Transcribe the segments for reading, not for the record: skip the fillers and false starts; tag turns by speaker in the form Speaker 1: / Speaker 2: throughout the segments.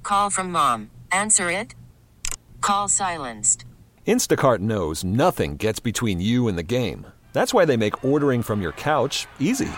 Speaker 1: call from mom. Answer it. Call silenced.
Speaker 2: Instacart knows nothing gets between you and the game. That's why they make ordering from your couch easy.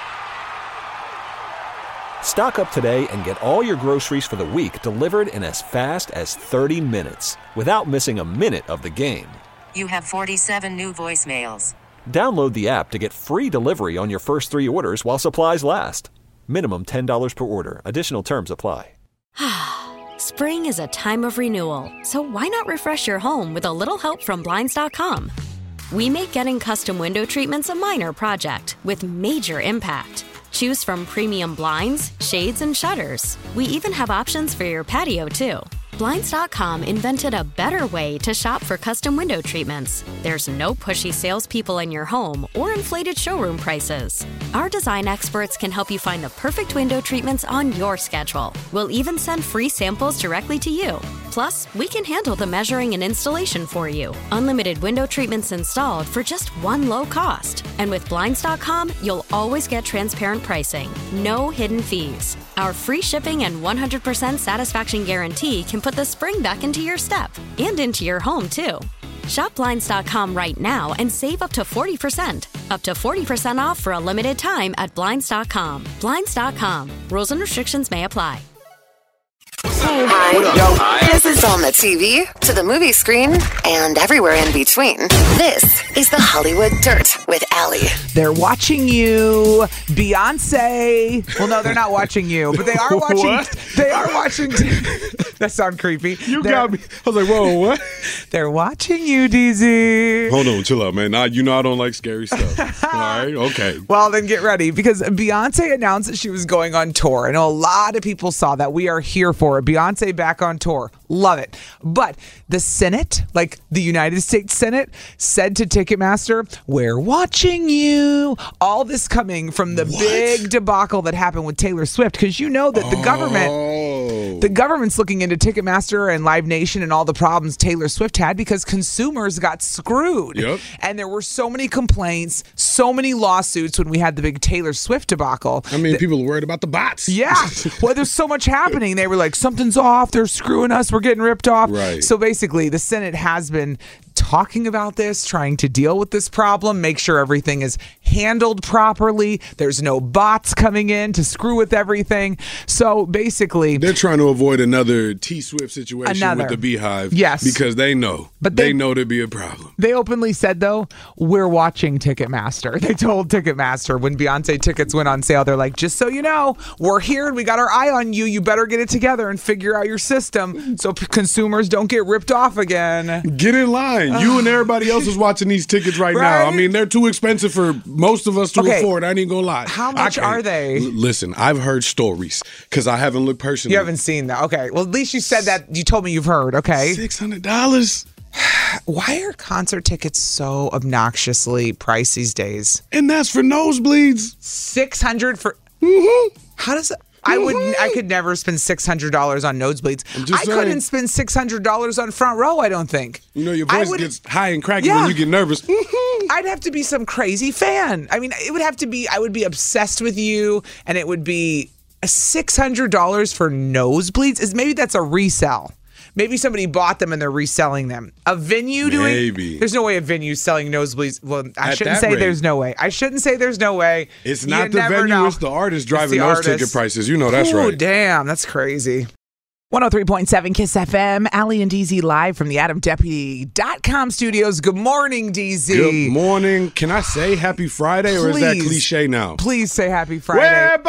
Speaker 2: Stock up today and get all your groceries for the week delivered in as fast as 30 minutes without missing a minute of the game.
Speaker 1: You have 47 new voicemails.
Speaker 2: Download the app to get free delivery on your first 3 orders while supplies last. Minimum $10 per order. Additional terms apply.
Speaker 3: Spring is a time of renewal, so why not refresh your home with a little help from Blinds.com? We make getting custom window treatments a minor project with major impact. Choose from premium blinds, shades, and shutters. We even have options for your patio, too. Blinds.com invented a better way to shop for custom window treatments. There's no pushy salespeople in your home or inflated showroom prices. Our design experts can help you find the perfect window treatments on your schedule. We'll even send free samples directly to you. Plus, we can handle the measuring and installation for you. Unlimited window treatments installed for just one low cost. And with Blinds.com, you'll always get transparent pricing. No hidden fees. Our free shipping and 100% satisfaction guarantee can put the spring back into your step and into your home, too. Shop Blinds.com right now and save up to 40%. Up to 40% off for a limited time at Blinds.com. Blinds.com. Rules and restrictions may apply.
Speaker 4: Hi. This is on the TV, to the movie screen, and everywhere in between. This is the Hollywood Dirt with Allie.
Speaker 5: They're watching you, Beyonce. Well, no, they're not watching you, but they are watching.
Speaker 6: What?
Speaker 5: They are watching. That sounds creepy.
Speaker 6: Got me. I was like, whoa, what?
Speaker 5: They're watching you, DZ.
Speaker 6: Hold on, chill out, man. Now, you know I don't like scary stuff. All right, okay.
Speaker 5: Well, then get ready, because Beyonce announced that she was going on tour. I know a lot of people saw that. We are here for it. Beyonce back on tour. Love it. But the Senate, like the United States Senate, said to Ticketmaster, we're watching you. All this coming from the big debacle that happened with Taylor Swift, because you know that the government's looking into Ticketmaster and Live Nation and all the problems Taylor Swift had because consumers got screwed.
Speaker 6: Yep.
Speaker 5: And there were so many complaints, so many lawsuits when we had the big Taylor Swift debacle.
Speaker 6: I mean, people are worried about the bots.
Speaker 5: Yeah. Well, there's so much happening. They were like, something's off. They're screwing us. We're getting ripped off.
Speaker 6: Right.
Speaker 5: So basically, the Senate has been talking about this, trying to deal with this problem, make sure everything is handled properly. There's no bots coming in to screw with everything. So basically,
Speaker 6: they're trying to avoid another T-Swift situation with the Beehive.
Speaker 5: Yes.
Speaker 6: Because they know.
Speaker 5: But
Speaker 6: they know there'd be a problem.
Speaker 5: They openly said, though, we're watching Ticketmaster. They told Ticketmaster when Beyonce tickets went on sale, they're like, just so you know, we're here and we got our eye on you. You better get it together and figure out your system so consumers don't get ripped off again.
Speaker 6: Get in line. You and everybody else is watching these tickets right now. I mean, they're too expensive for most of us to afford. I ain't even gonna lie.
Speaker 5: How much are they?
Speaker 6: Listen, I've heard stories because I haven't looked personally.
Speaker 5: You haven't seen that. Okay. Well, at least you said that. You told me you've heard. Okay.
Speaker 6: $600.
Speaker 5: Why are concert tickets so obnoxiously priced these days?
Speaker 6: And that's for nosebleeds.
Speaker 5: $600 for. How does it? I could never spend $600 on nosebleeds. I couldn't spend $600 on front row, I don't think.
Speaker 6: You know, your voice gets high and cracky when you get nervous.
Speaker 5: I'd have to be some crazy fan. I mean, it would have to be, I would be obsessed with you, and it would be $600 for nosebleeds. Maybe that's a resell. Maybe somebody bought them and they're reselling them. A venue doing?
Speaker 6: Maybe.
Speaker 5: There's no way a venue selling nosebleeds. Well, I shouldn't say there's no way. I shouldn't say there's no way.
Speaker 6: It's not the venue, it's the artist driving those ticket prices. You know that's right.
Speaker 5: Oh, damn. That's crazy. 103.7 KISS FM, Allie and DZ live from the AdamDeputy.com studios. Good morning, DZ.
Speaker 6: Good morning. Can I say Happy Friday, or is that cliche now?
Speaker 5: Please say Happy Friday.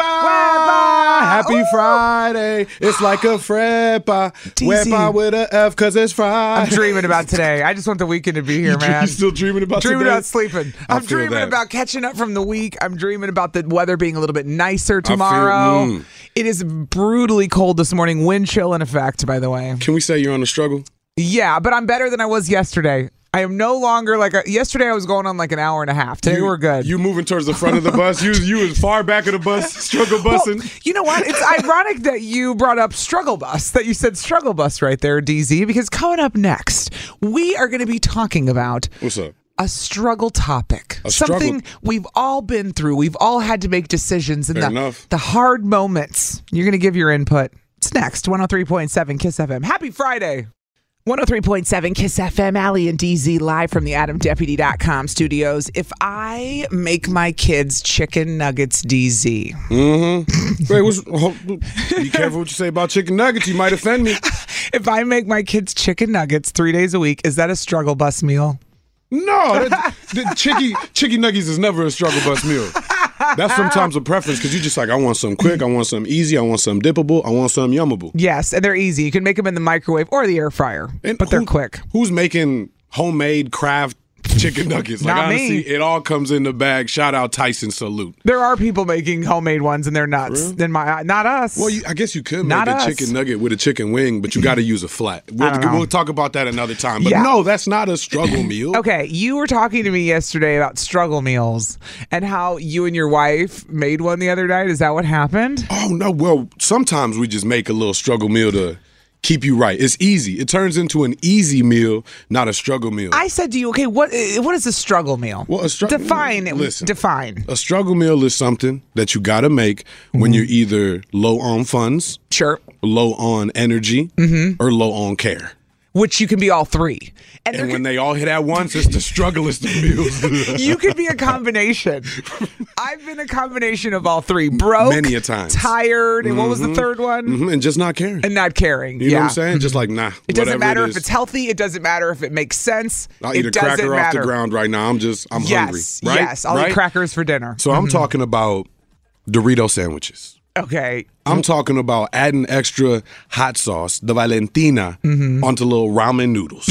Speaker 6: Happy Friday. It's like a Frepa. Wepa with a F because it's Friday.
Speaker 5: I'm dreaming about today. I just want the weekend to be here, man.
Speaker 6: You still dreaming about today?
Speaker 5: Dreaming about sleeping. I'm dreaming about catching up from the week. I'm dreaming about the weather being a little bit nicer tomorrow. It is brutally cold this morning. Wind chill in effect, by the way.
Speaker 6: Can we say you're on a struggle?
Speaker 5: Yeah, but I'm better than I was yesterday. I am no longer yesterday I was going on like an hour and a half. Today we're good.
Speaker 6: You moving towards the front of the bus? You as far back of the bus, struggle bussing?
Speaker 5: Well, you know what? It's ironic that you brought up struggle bus, that you said struggle bus right there, DZ, because coming up next, we are going to be talking about...
Speaker 6: What's up?
Speaker 5: A struggle topic. Something we've all been through. We've all had to make decisions in the hard moments. You're going to give your input. It's next. 103.7 Kiss FM. Happy Friday. 103.7 Kiss FM, Allie and DZ live from the AdamDeputy.com studios. If I make my kids chicken nuggets, DZ.
Speaker 6: Wait, be careful what you say about chicken nuggets. You might offend me.
Speaker 5: If I make my kids chicken nuggets 3 days a week, is that a struggle bus meal?
Speaker 6: No, chicken nuggets is never a struggle bus meal. That's sometimes a preference because you're just like, I want something quick, I want something easy, I want something dippable, I want something yummable.
Speaker 5: Yes, and they're easy. You can make them in the microwave or the air fryer, but they're quick.
Speaker 6: Who's making homemade craft chicken nuggets? Like,
Speaker 5: Not
Speaker 6: honestly,
Speaker 5: me.
Speaker 6: it all comes in the bag. Shout out Tyson, salute.
Speaker 5: There are people making homemade ones, and they're nuts.
Speaker 6: Really?
Speaker 5: Then not us.
Speaker 6: Well, I guess you could
Speaker 5: Not
Speaker 6: make a
Speaker 5: us.
Speaker 6: chicken nugget with a chicken wing, but you got to use a flat. We'll talk about that another time. But
Speaker 5: Yeah.
Speaker 6: no, that's not a struggle meal.
Speaker 5: Okay, you were talking to me yesterday about struggle meals and how you and your wife made one the other night. Is that what happened?
Speaker 6: Oh, no. Well, sometimes we just make a little struggle meal to keep you right. It's easy. It turns into an easy meal, not a struggle meal.
Speaker 5: I said to you, okay, what is a struggle meal?
Speaker 6: Well,
Speaker 5: Define.
Speaker 6: A struggle meal is something that you got to make when you're either low on funds,
Speaker 5: Sure.
Speaker 6: low on energy, or low on care.
Speaker 5: Which you can be all three.
Speaker 6: And when they all hit at once, it's the strugglest of meals.
Speaker 5: You could be a combination. I've been a combination of all three. Broke,
Speaker 6: Many a times.
Speaker 5: tired, and what was the third one?
Speaker 6: And just not caring.
Speaker 5: And not caring.
Speaker 6: You know what I'm saying? Just like, nah.
Speaker 5: It doesn't matter
Speaker 6: it
Speaker 5: if
Speaker 6: is.
Speaker 5: it's healthy. It doesn't matter if it makes sense.
Speaker 6: I'll eat
Speaker 5: it
Speaker 6: a
Speaker 5: doesn't
Speaker 6: cracker off
Speaker 5: matter.
Speaker 6: the ground right now. I'm hungry.
Speaker 5: Yes,
Speaker 6: Right?
Speaker 5: yes. I'll
Speaker 6: Right?
Speaker 5: eat crackers for dinner.
Speaker 6: So I'm talking about Dorito sandwiches.
Speaker 5: Okay.
Speaker 6: I'm talking about adding extra hot sauce, the Valentina,
Speaker 5: Mm-hmm.
Speaker 6: onto little ramen noodles.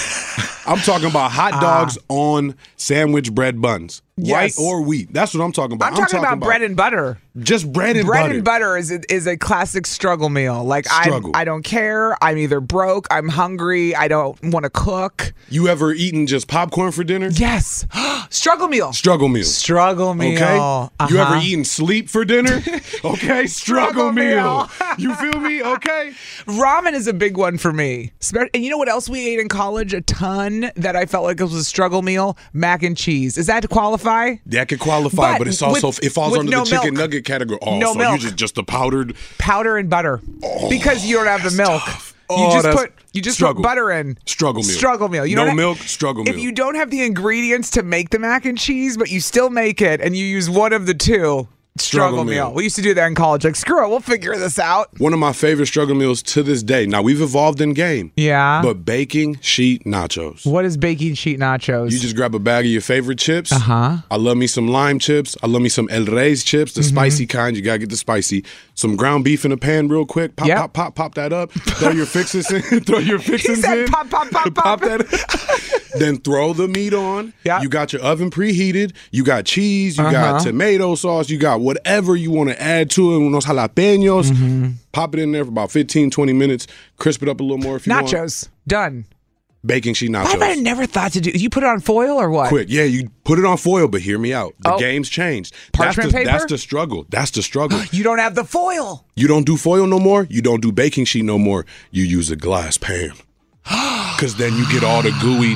Speaker 6: I'm talking about hot dogs on sandwich bread buns.
Speaker 5: Yes.
Speaker 6: White or wheat. That's what I'm talking about.
Speaker 5: I'm talking about bread and butter.
Speaker 6: Just bread and
Speaker 5: Bread
Speaker 6: butter.
Speaker 5: and butter is a classic struggle meal. Like
Speaker 6: Struggle.
Speaker 5: I don't care. I'm either broke. I'm hungry. I don't want to cook.
Speaker 6: You ever eaten just popcorn for dinner?
Speaker 5: Yes. Struggle meal.
Speaker 6: Struggle meal.
Speaker 5: Struggle meal.
Speaker 6: Okay. You ever
Speaker 5: Uh-huh.
Speaker 6: eaten sleep for dinner? Okay. Struggle meal. You feel me? Okay.
Speaker 5: Ramen is a big one for me. And you know what else we ate in college? A ton that I felt like it was a struggle meal? Mac and cheese. Is that to qualify?
Speaker 6: That could qualify, but it's also it falls
Speaker 5: with
Speaker 6: under
Speaker 5: no
Speaker 6: the chicken
Speaker 5: milk.
Speaker 6: nugget category. Oh,
Speaker 5: No
Speaker 6: so
Speaker 5: milk.
Speaker 6: you just the powdered.
Speaker 5: Powder and butter. Because you don't have the milk.
Speaker 6: tough.
Speaker 5: You
Speaker 6: Oh,
Speaker 5: just
Speaker 6: that's-
Speaker 5: put
Speaker 6: struggle.
Speaker 5: butter in.
Speaker 6: Struggle meal.
Speaker 5: Struggle meal. You
Speaker 6: No
Speaker 5: don't have-
Speaker 6: milk, struggle meal.
Speaker 5: If you don't have the ingredients to make the mac and cheese, but you still make it and you use one of the two, struggle meal. We used to do that in college. Like, screw it, we'll figure this out.
Speaker 6: One of my favorite struggle meals to this day. Now, we've evolved in game.
Speaker 5: Yeah.
Speaker 6: But baking sheet nachos.
Speaker 5: What is baking sheet nachos?
Speaker 6: You just grab a bag of your favorite chips.
Speaker 5: Uh-huh.
Speaker 6: I love me some lime chips. I love me some El Rey's chips, the spicy kind. You got to get the spicy. Some ground beef in a pan real quick. Pop,
Speaker 5: Yep.
Speaker 6: pop that up. Throw your fixins in. Throw your fixins
Speaker 5: said
Speaker 6: in.
Speaker 5: pop, pop, pop, pop.
Speaker 6: that. Then throw the meat on.
Speaker 5: Yeah.
Speaker 6: You got your oven preheated. You got cheese. You got tomato sauce. You got whatever you want to add to it. Unos jalapenos. Pop it in there for about 15, 20 minutes. Crisp it up a little more if you want.
Speaker 5: Nachos. Done.
Speaker 6: Baking sheet nachos.
Speaker 5: Why have I never thought to do? You put it on foil or what?
Speaker 6: Quick, yeah, you put it on foil, but hear me out. The
Speaker 5: Oh.
Speaker 6: game's changed.
Speaker 5: Parchment paper?
Speaker 6: That's the struggle. That's the struggle.
Speaker 5: You don't have the foil.
Speaker 6: You don't do foil no more. You don't do baking sheet no more. You use a glass pan. Because then you get all the gooey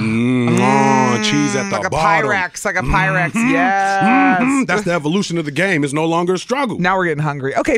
Speaker 6: cheese at the
Speaker 5: Like a
Speaker 6: bottom.
Speaker 5: Pyrex. Like a Pyrex. Yes.
Speaker 6: That's the evolution of the game. It's no longer a struggle.
Speaker 5: Now we're getting hungry. Okay,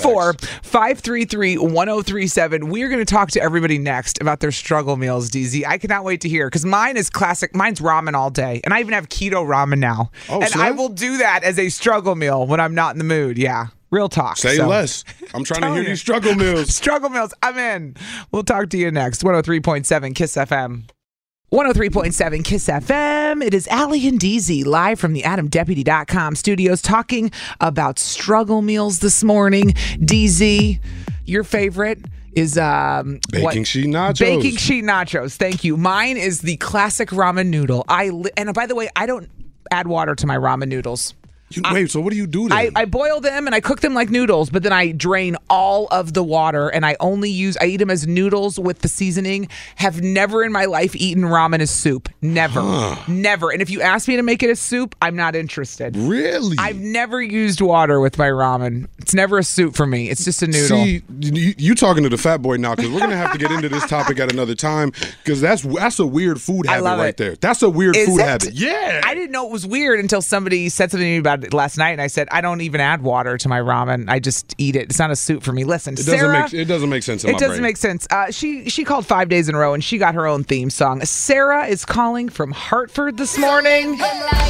Speaker 5: 414-533-1037. We're going to talk to everybody next about their struggle meals, DZ. I cannot wait to hear because mine is classic. Mine's ramen all day. And I even have keto ramen now.
Speaker 6: Oh,
Speaker 5: and
Speaker 6: so
Speaker 5: I
Speaker 6: that-
Speaker 5: will do that as a struggle meal when I'm not in the mood. Yeah. Real talk.
Speaker 6: Say
Speaker 5: So-
Speaker 6: less. I'm trying to
Speaker 5: Telling
Speaker 6: hear
Speaker 5: you.
Speaker 6: these struggle meals.
Speaker 5: Struggle meals. I'm in. We'll talk to you next. 103.7 Kiss FM. 103.7 Kiss FM. It is Allie and DZ live from the AdamDeputy.com studios talking about struggle meals this morning. DZ, your favorite is
Speaker 6: Baking sheet nachos.
Speaker 5: Baking sheet nachos. Thank you. Mine is the classic ramen noodle. And by the way, I don't add water to my ramen noodles.
Speaker 6: Wait, so what do you do then?
Speaker 5: I boil them and I cook them like noodles, but then I drain all of the water and I eat them as noodles with the seasoning. Have never in my life eaten ramen as soup. Never. Never. And if you ask me to make it as soup, I'm not interested.
Speaker 6: Really?
Speaker 5: I've never used water with my ramen. It's never a soup for me. It's just a noodle.
Speaker 6: See, you talking to the fat boy now because we're going to have to get into this topic at another time because that's a weird food habit
Speaker 5: love
Speaker 6: right
Speaker 5: it.
Speaker 6: there. That's a weird
Speaker 5: Is
Speaker 6: food
Speaker 5: it?
Speaker 6: habit. Yeah.
Speaker 5: I didn't know it was weird until somebody said something to me about about it last night, and I said, I don't even add water to my ramen. I just eat it. It's not a soup for me. Listen,
Speaker 6: It
Speaker 5: Sarah.
Speaker 6: doesn't make sense in my brain.
Speaker 5: It doesn't make sense. She called 5 days in a row, and she got her own theme song. Sarah is calling from Hartford this morning.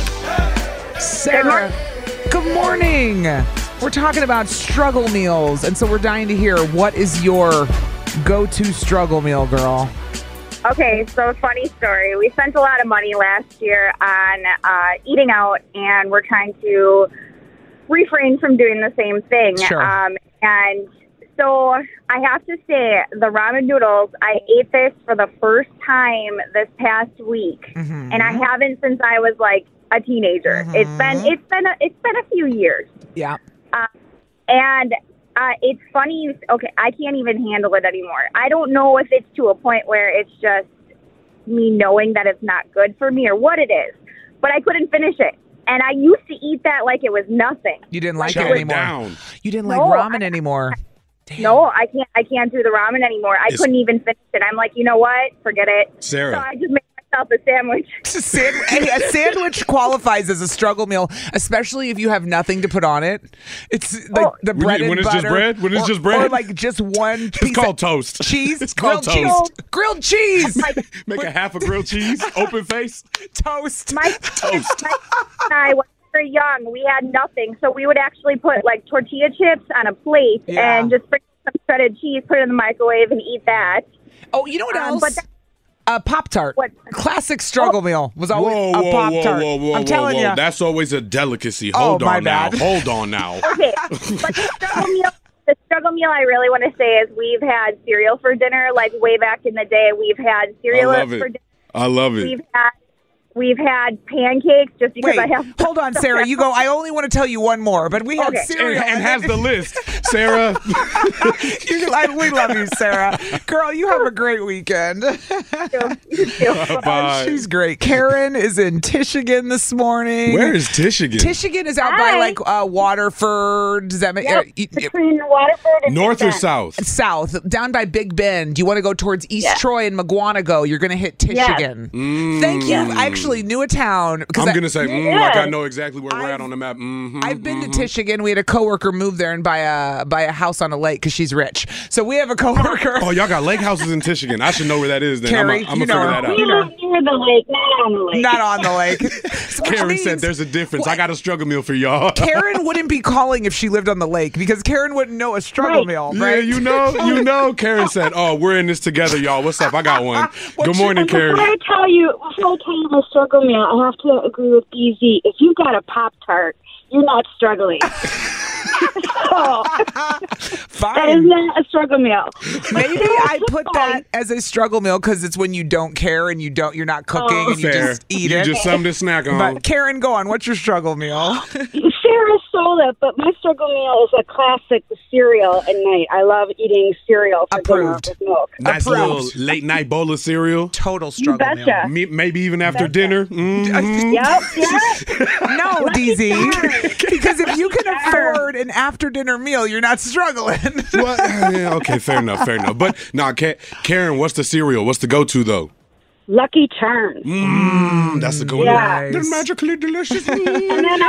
Speaker 5: Sarah, good morning. We're talking about struggle meals, and so we're dying to hear, what is your go-to struggle meal, girl?
Speaker 7: Okay, so funny story. We spent a lot of money last year on eating out, and we're trying to refrain from doing the same thing.
Speaker 5: Sure.
Speaker 7: And so I have to say, the ramen noodles, I ate this for the first time this past week, and I haven't since I was like a teenager. It's been a few years.
Speaker 5: Yeah.
Speaker 7: And it's funny. Okay, I can't even handle it anymore. I don't know if it's to a point where it's just me knowing that it's not good for me or what it is, but I couldn't finish it. And I used to eat that like it was nothing.
Speaker 5: You didn't like
Speaker 6: Chow
Speaker 5: it anymore.
Speaker 6: down.
Speaker 5: You didn't like
Speaker 7: No,
Speaker 5: ramen anymore. Damn.
Speaker 7: No, I can't do the ramen anymore. I couldn't even finish it. I'm like, you know what? Forget it.
Speaker 6: Sarah.
Speaker 7: So I just made myself a sandwich.
Speaker 5: Hey, a sandwich qualifies as a struggle meal, especially if you have nothing to put on it. It's like the bread and
Speaker 6: when it's
Speaker 5: butter.
Speaker 6: just bread? When it's
Speaker 5: or,
Speaker 6: just bread?
Speaker 5: Or like just one
Speaker 6: It's
Speaker 5: piece
Speaker 6: called
Speaker 5: of
Speaker 6: toast.
Speaker 5: cheese.
Speaker 6: It's called
Speaker 5: grilled
Speaker 6: toast.
Speaker 5: cheese. Grilled cheese.
Speaker 6: Make a half a grilled cheese, open face.
Speaker 5: Toast.
Speaker 7: My
Speaker 6: Toast.
Speaker 7: and I, when we were young, we had nothing. So we would actually put like tortilla chips on a plate
Speaker 5: Yeah.
Speaker 7: and just sprinkle some shredded cheese, put it in the microwave, and eat that.
Speaker 5: Oh, you know what else?
Speaker 7: But
Speaker 5: Pop-Tart.
Speaker 7: What?
Speaker 5: Classic struggle meal was always
Speaker 6: Whoa,
Speaker 5: a
Speaker 6: whoa,
Speaker 5: Pop-Tart.
Speaker 6: whoa, whoa,
Speaker 5: I'm telling you.
Speaker 6: That's always a delicacy.
Speaker 5: Oh,
Speaker 6: Hold
Speaker 5: my
Speaker 6: on now.
Speaker 5: bad.
Speaker 6: Hold on now.
Speaker 7: Okay, but the struggle meal I really want to say is we've had cereal for dinner. Like way back in the day, we've had cereal
Speaker 6: I love
Speaker 7: for
Speaker 6: it.
Speaker 7: dinner.
Speaker 6: I love it.
Speaker 7: We've had pancakes just because
Speaker 5: Wait,
Speaker 7: I have.
Speaker 5: hold on, Sarah. You go, I only want to tell you one more, but we had
Speaker 7: Okay.
Speaker 5: cereal.
Speaker 6: And has the list. Sarah.
Speaker 5: We love you, Sarah. Girl, you have a great weekend.
Speaker 6: Bye.
Speaker 5: She's great. Karen is in Tishigan this morning.
Speaker 6: Where is Tishigan?
Speaker 5: Tishigan is out by
Speaker 7: Hi.
Speaker 5: like Waterford. Does that make
Speaker 7: Between Waterford and
Speaker 6: North or
Speaker 7: Bend.
Speaker 6: south?
Speaker 5: South, down by Big Bend. You want to go towards East Troy and McGuanago. You're going to hit Tishigan. Thank you. I actually knew a town.
Speaker 6: I'm going to say, like I know exactly where we're at on the map.
Speaker 5: I've been to Tishigan. We had a coworker move there and buy a house on a lake because she's rich. So we have a coworker.
Speaker 6: Oh, y'all got lake houses in Tishigan. I should know where that is then.
Speaker 5: Carrie,
Speaker 6: I'm
Speaker 5: you
Speaker 6: going to
Speaker 5: know
Speaker 6: figure
Speaker 5: her.
Speaker 6: that out.
Speaker 7: We live near the lake, not on the lake.
Speaker 5: Not on the lake. Which
Speaker 6: Karen said
Speaker 5: means
Speaker 6: there's a difference. I got a struggle meal for y'all.
Speaker 5: Karen wouldn't be calling if she lived on the lake because Karen wouldn't know a struggle meal,
Speaker 6: Yeah,
Speaker 5: right?
Speaker 6: you know. Karen said, "Oh, we're in this together, y'all. What's up? I got one. Good morning, Karen."
Speaker 8: Before I tell you my struggle meal, I have to agree with DZ. If you got a Pop-Tart, you're not struggling. So, that is
Speaker 5: Fine.
Speaker 8: not a struggle meal.
Speaker 5: Maybe I put that as a struggle meal because it's when you don't care and you're not cooking and you
Speaker 6: Fair.
Speaker 5: just eat
Speaker 6: You
Speaker 5: it.
Speaker 6: just something to snack on.
Speaker 5: But Karen, go on. What's your struggle meal?
Speaker 8: Sarah stole it, but my struggle meal is a classic cereal at night. I love eating cereal for
Speaker 5: Approved.
Speaker 8: dinner with milk.
Speaker 6: Nice
Speaker 5: Approved.
Speaker 6: little late night bowl of cereal.
Speaker 5: Total
Speaker 8: You
Speaker 5: struggle
Speaker 8: betcha.
Speaker 5: meal.
Speaker 6: Maybe even after dinner. Mhm.
Speaker 8: Yep.
Speaker 5: No, DZ. Because if you can afford an after dinner meal, you're not struggling.
Speaker 6: What? Yeah, okay, fair enough. But now, Karen, what's the cereal? What's the go-to though?
Speaker 8: Lucky Charms.
Speaker 6: That's the go-to.
Speaker 8: Yeah.
Speaker 6: They're magically delicious.
Speaker 8: And then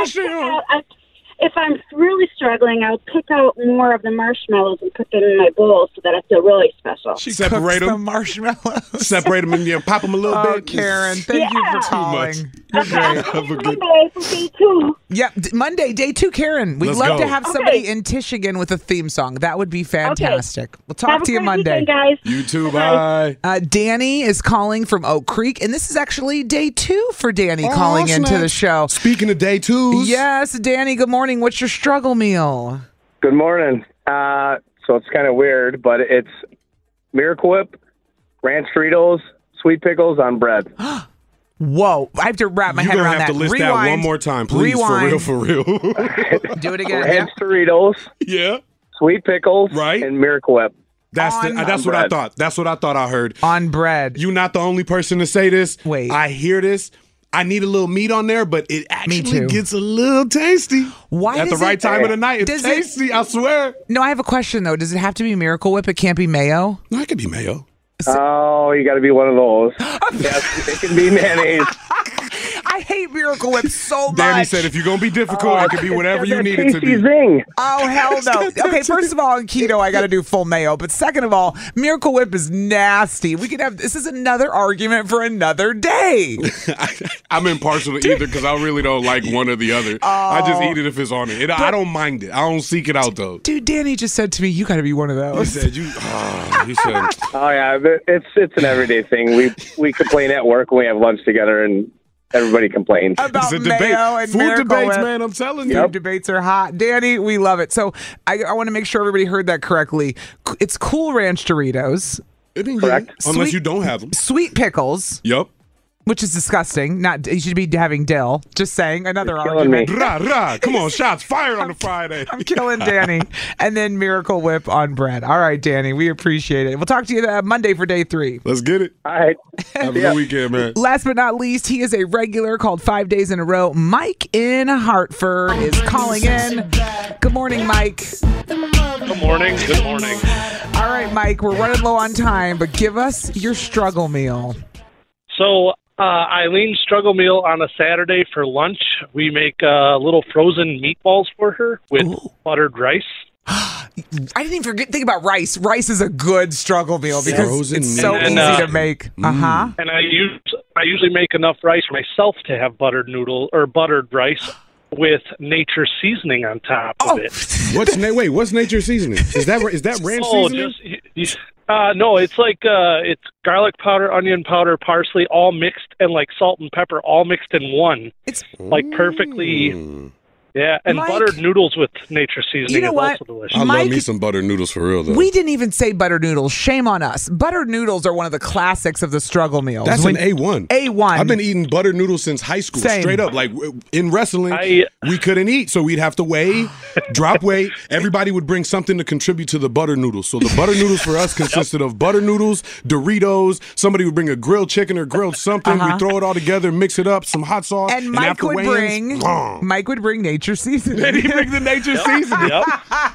Speaker 8: if I'm really struggling, I'll pick out more of the marshmallows and put them in my bowl so that I feel really special.
Speaker 5: She
Speaker 6: Separate
Speaker 5: cooks the
Speaker 6: them.
Speaker 5: marshmallows.
Speaker 6: Separate them and pop them a little
Speaker 5: Oh,
Speaker 6: bit.
Speaker 5: Karen, thank you for
Speaker 6: Too
Speaker 5: calling.
Speaker 6: much.
Speaker 5: You're great.
Speaker 6: Have a good.
Speaker 8: Monday for day 2.
Speaker 5: Yep, Monday, day 2, Karen. We'd
Speaker 6: Let's
Speaker 5: love
Speaker 6: go.
Speaker 5: to have somebody
Speaker 8: Okay.
Speaker 5: in Tishigan with a theme song. That would be fantastic. We'll talk
Speaker 8: Have a
Speaker 5: to you
Speaker 8: great
Speaker 5: Monday.
Speaker 8: weekend, guys.
Speaker 6: You too. Bye.
Speaker 5: Danny is calling from Oak Creek, and this is actually day 2 for Danny calling into
Speaker 6: snap.
Speaker 5: the show.
Speaker 6: Speaking of day twos.
Speaker 5: Yes, Danny, good morning. What's your struggle meal?
Speaker 9: Good morning. So it's kind of weird, but it's Miracle Whip, Ranch Doritos, sweet pickles on bread.
Speaker 5: Whoa, I have to wrap my
Speaker 6: You're
Speaker 5: head
Speaker 6: gonna
Speaker 5: around
Speaker 6: have
Speaker 5: that.
Speaker 6: to list
Speaker 5: Rewind.
Speaker 6: that one more time, please.
Speaker 5: Rewind.
Speaker 6: For real.
Speaker 5: Do it again.
Speaker 9: Ranch Doritos,
Speaker 6: Yeah.
Speaker 9: sweet pickles,
Speaker 6: Right.
Speaker 9: and Miracle Whip.
Speaker 6: That's
Speaker 5: On
Speaker 6: that's what I
Speaker 9: bread.
Speaker 6: thought. That's what I thought I heard.
Speaker 5: On bread.
Speaker 6: You're not the only person to say this.
Speaker 5: Wait.
Speaker 6: I hear this. I need a little meat on there, but it actually
Speaker 5: too.
Speaker 6: gets a little tasty.
Speaker 5: Why
Speaker 6: At the
Speaker 5: does
Speaker 6: right
Speaker 5: it-
Speaker 6: time of the night, it's
Speaker 5: does it-
Speaker 6: tasty. I swear.
Speaker 5: No, I have a question, though. Does it have to be Miracle Whip? It can't be mayo?
Speaker 6: No, it could be mayo.
Speaker 9: Oh, you got to be one of those. Yes, it can be mayonnaise.
Speaker 5: I hate Miracle Miracle Whip so much.
Speaker 6: Danny said, if you're going to be difficult, it could be whatever you need it to be.
Speaker 9: Zing.
Speaker 5: Oh, hell no. Okay, first of all, on keto, I got to do full mayo. But second of all, Miracle Whip is nasty. We could have, this is another argument for another day.
Speaker 6: I'm impartial to either because I really don't like one or the other. I just eat it if it's on it. I don't mind it. I don't seek it out, though.
Speaker 5: Dude, Danny just said to me, you got to be one of those.
Speaker 6: He said, he said,
Speaker 9: Oh yeah, it's an everyday thing. We complain at work when we have lunch together, and everybody complains.
Speaker 5: About
Speaker 6: it's a debate.
Speaker 5: mayo and
Speaker 6: Food
Speaker 5: Miracle
Speaker 6: debates,
Speaker 5: Whip.
Speaker 6: man. I'm telling you.
Speaker 5: Food debates are hot. Danny, we love it. So I want to make sure everybody heard that correctly. It's Cool Ranch Doritos.
Speaker 9: Correct.
Speaker 6: Unless you don't have them.
Speaker 5: Sweet pickles.
Speaker 6: Yep.
Speaker 5: Which is disgusting. Not you should be having dill. Just saying. Another
Speaker 9: You're killing
Speaker 5: argument.
Speaker 9: me.
Speaker 6: Rah. Come on, shots fired on the Friday.
Speaker 5: I'm killing Danny. And then Miracle Whip on bread. All right, Danny. We appreciate it. We'll talk to you Monday for day 3.
Speaker 6: Let's get it.
Speaker 9: All right.
Speaker 6: Have a good weekend, man.
Speaker 5: Last but not least, he is a regular called 5 days in a row. Mike in Hartford is calling in. Good morning, Mike.
Speaker 10: Good morning. Good morning.
Speaker 5: All right, Mike. We're running low on time, but give us your struggle meal.
Speaker 10: So, Eileen's struggle meal on a Saturday for lunch, we make little frozen meatballs for her with buttered rice.
Speaker 5: I didn't even think about rice. Rice is a good struggle meal because
Speaker 6: Frozen
Speaker 5: it's so
Speaker 10: meat.
Speaker 5: easy to make. Uh-huh.
Speaker 10: And I usually make enough rice for myself to have buttered rice with nature seasoning on top of it.
Speaker 6: What's nature seasoning? Is that ranch seasoning?
Speaker 10: No, it's like it's garlic powder, onion powder, parsley, all mixed, and like salt and pepper, all mixed in one. It's like perfectly. Yeah, and
Speaker 5: Mike,
Speaker 10: buttered noodles with nature seasoning
Speaker 5: you know
Speaker 10: is
Speaker 5: what?
Speaker 10: also delicious.
Speaker 6: I
Speaker 5: Mike,
Speaker 6: love me some buttered noodles for real, though.
Speaker 5: we didn't even say buttered noodles. Shame on us. Buttered noodles are one of the classics of the struggle meals.
Speaker 6: That's an A1.
Speaker 5: A1.
Speaker 6: I've been eating buttered noodles since high school.
Speaker 5: Same.
Speaker 6: Straight up. Like in wrestling, we couldn't eat, so we'd have to weigh, drop weight. Everybody would bring something to contribute to the buttered noodles. So the buttered noodles for us consisted of buttered noodles, Doritos. Somebody would bring a grilled chicken or grilled something. We throw it all together, mix it up, some hot sauce.
Speaker 5: And Mike
Speaker 6: after
Speaker 5: would
Speaker 6: weigh-ins,
Speaker 5: Mike would bring nature seasoning.
Speaker 6: and he bring the nature seasoning.
Speaker 10: Yep.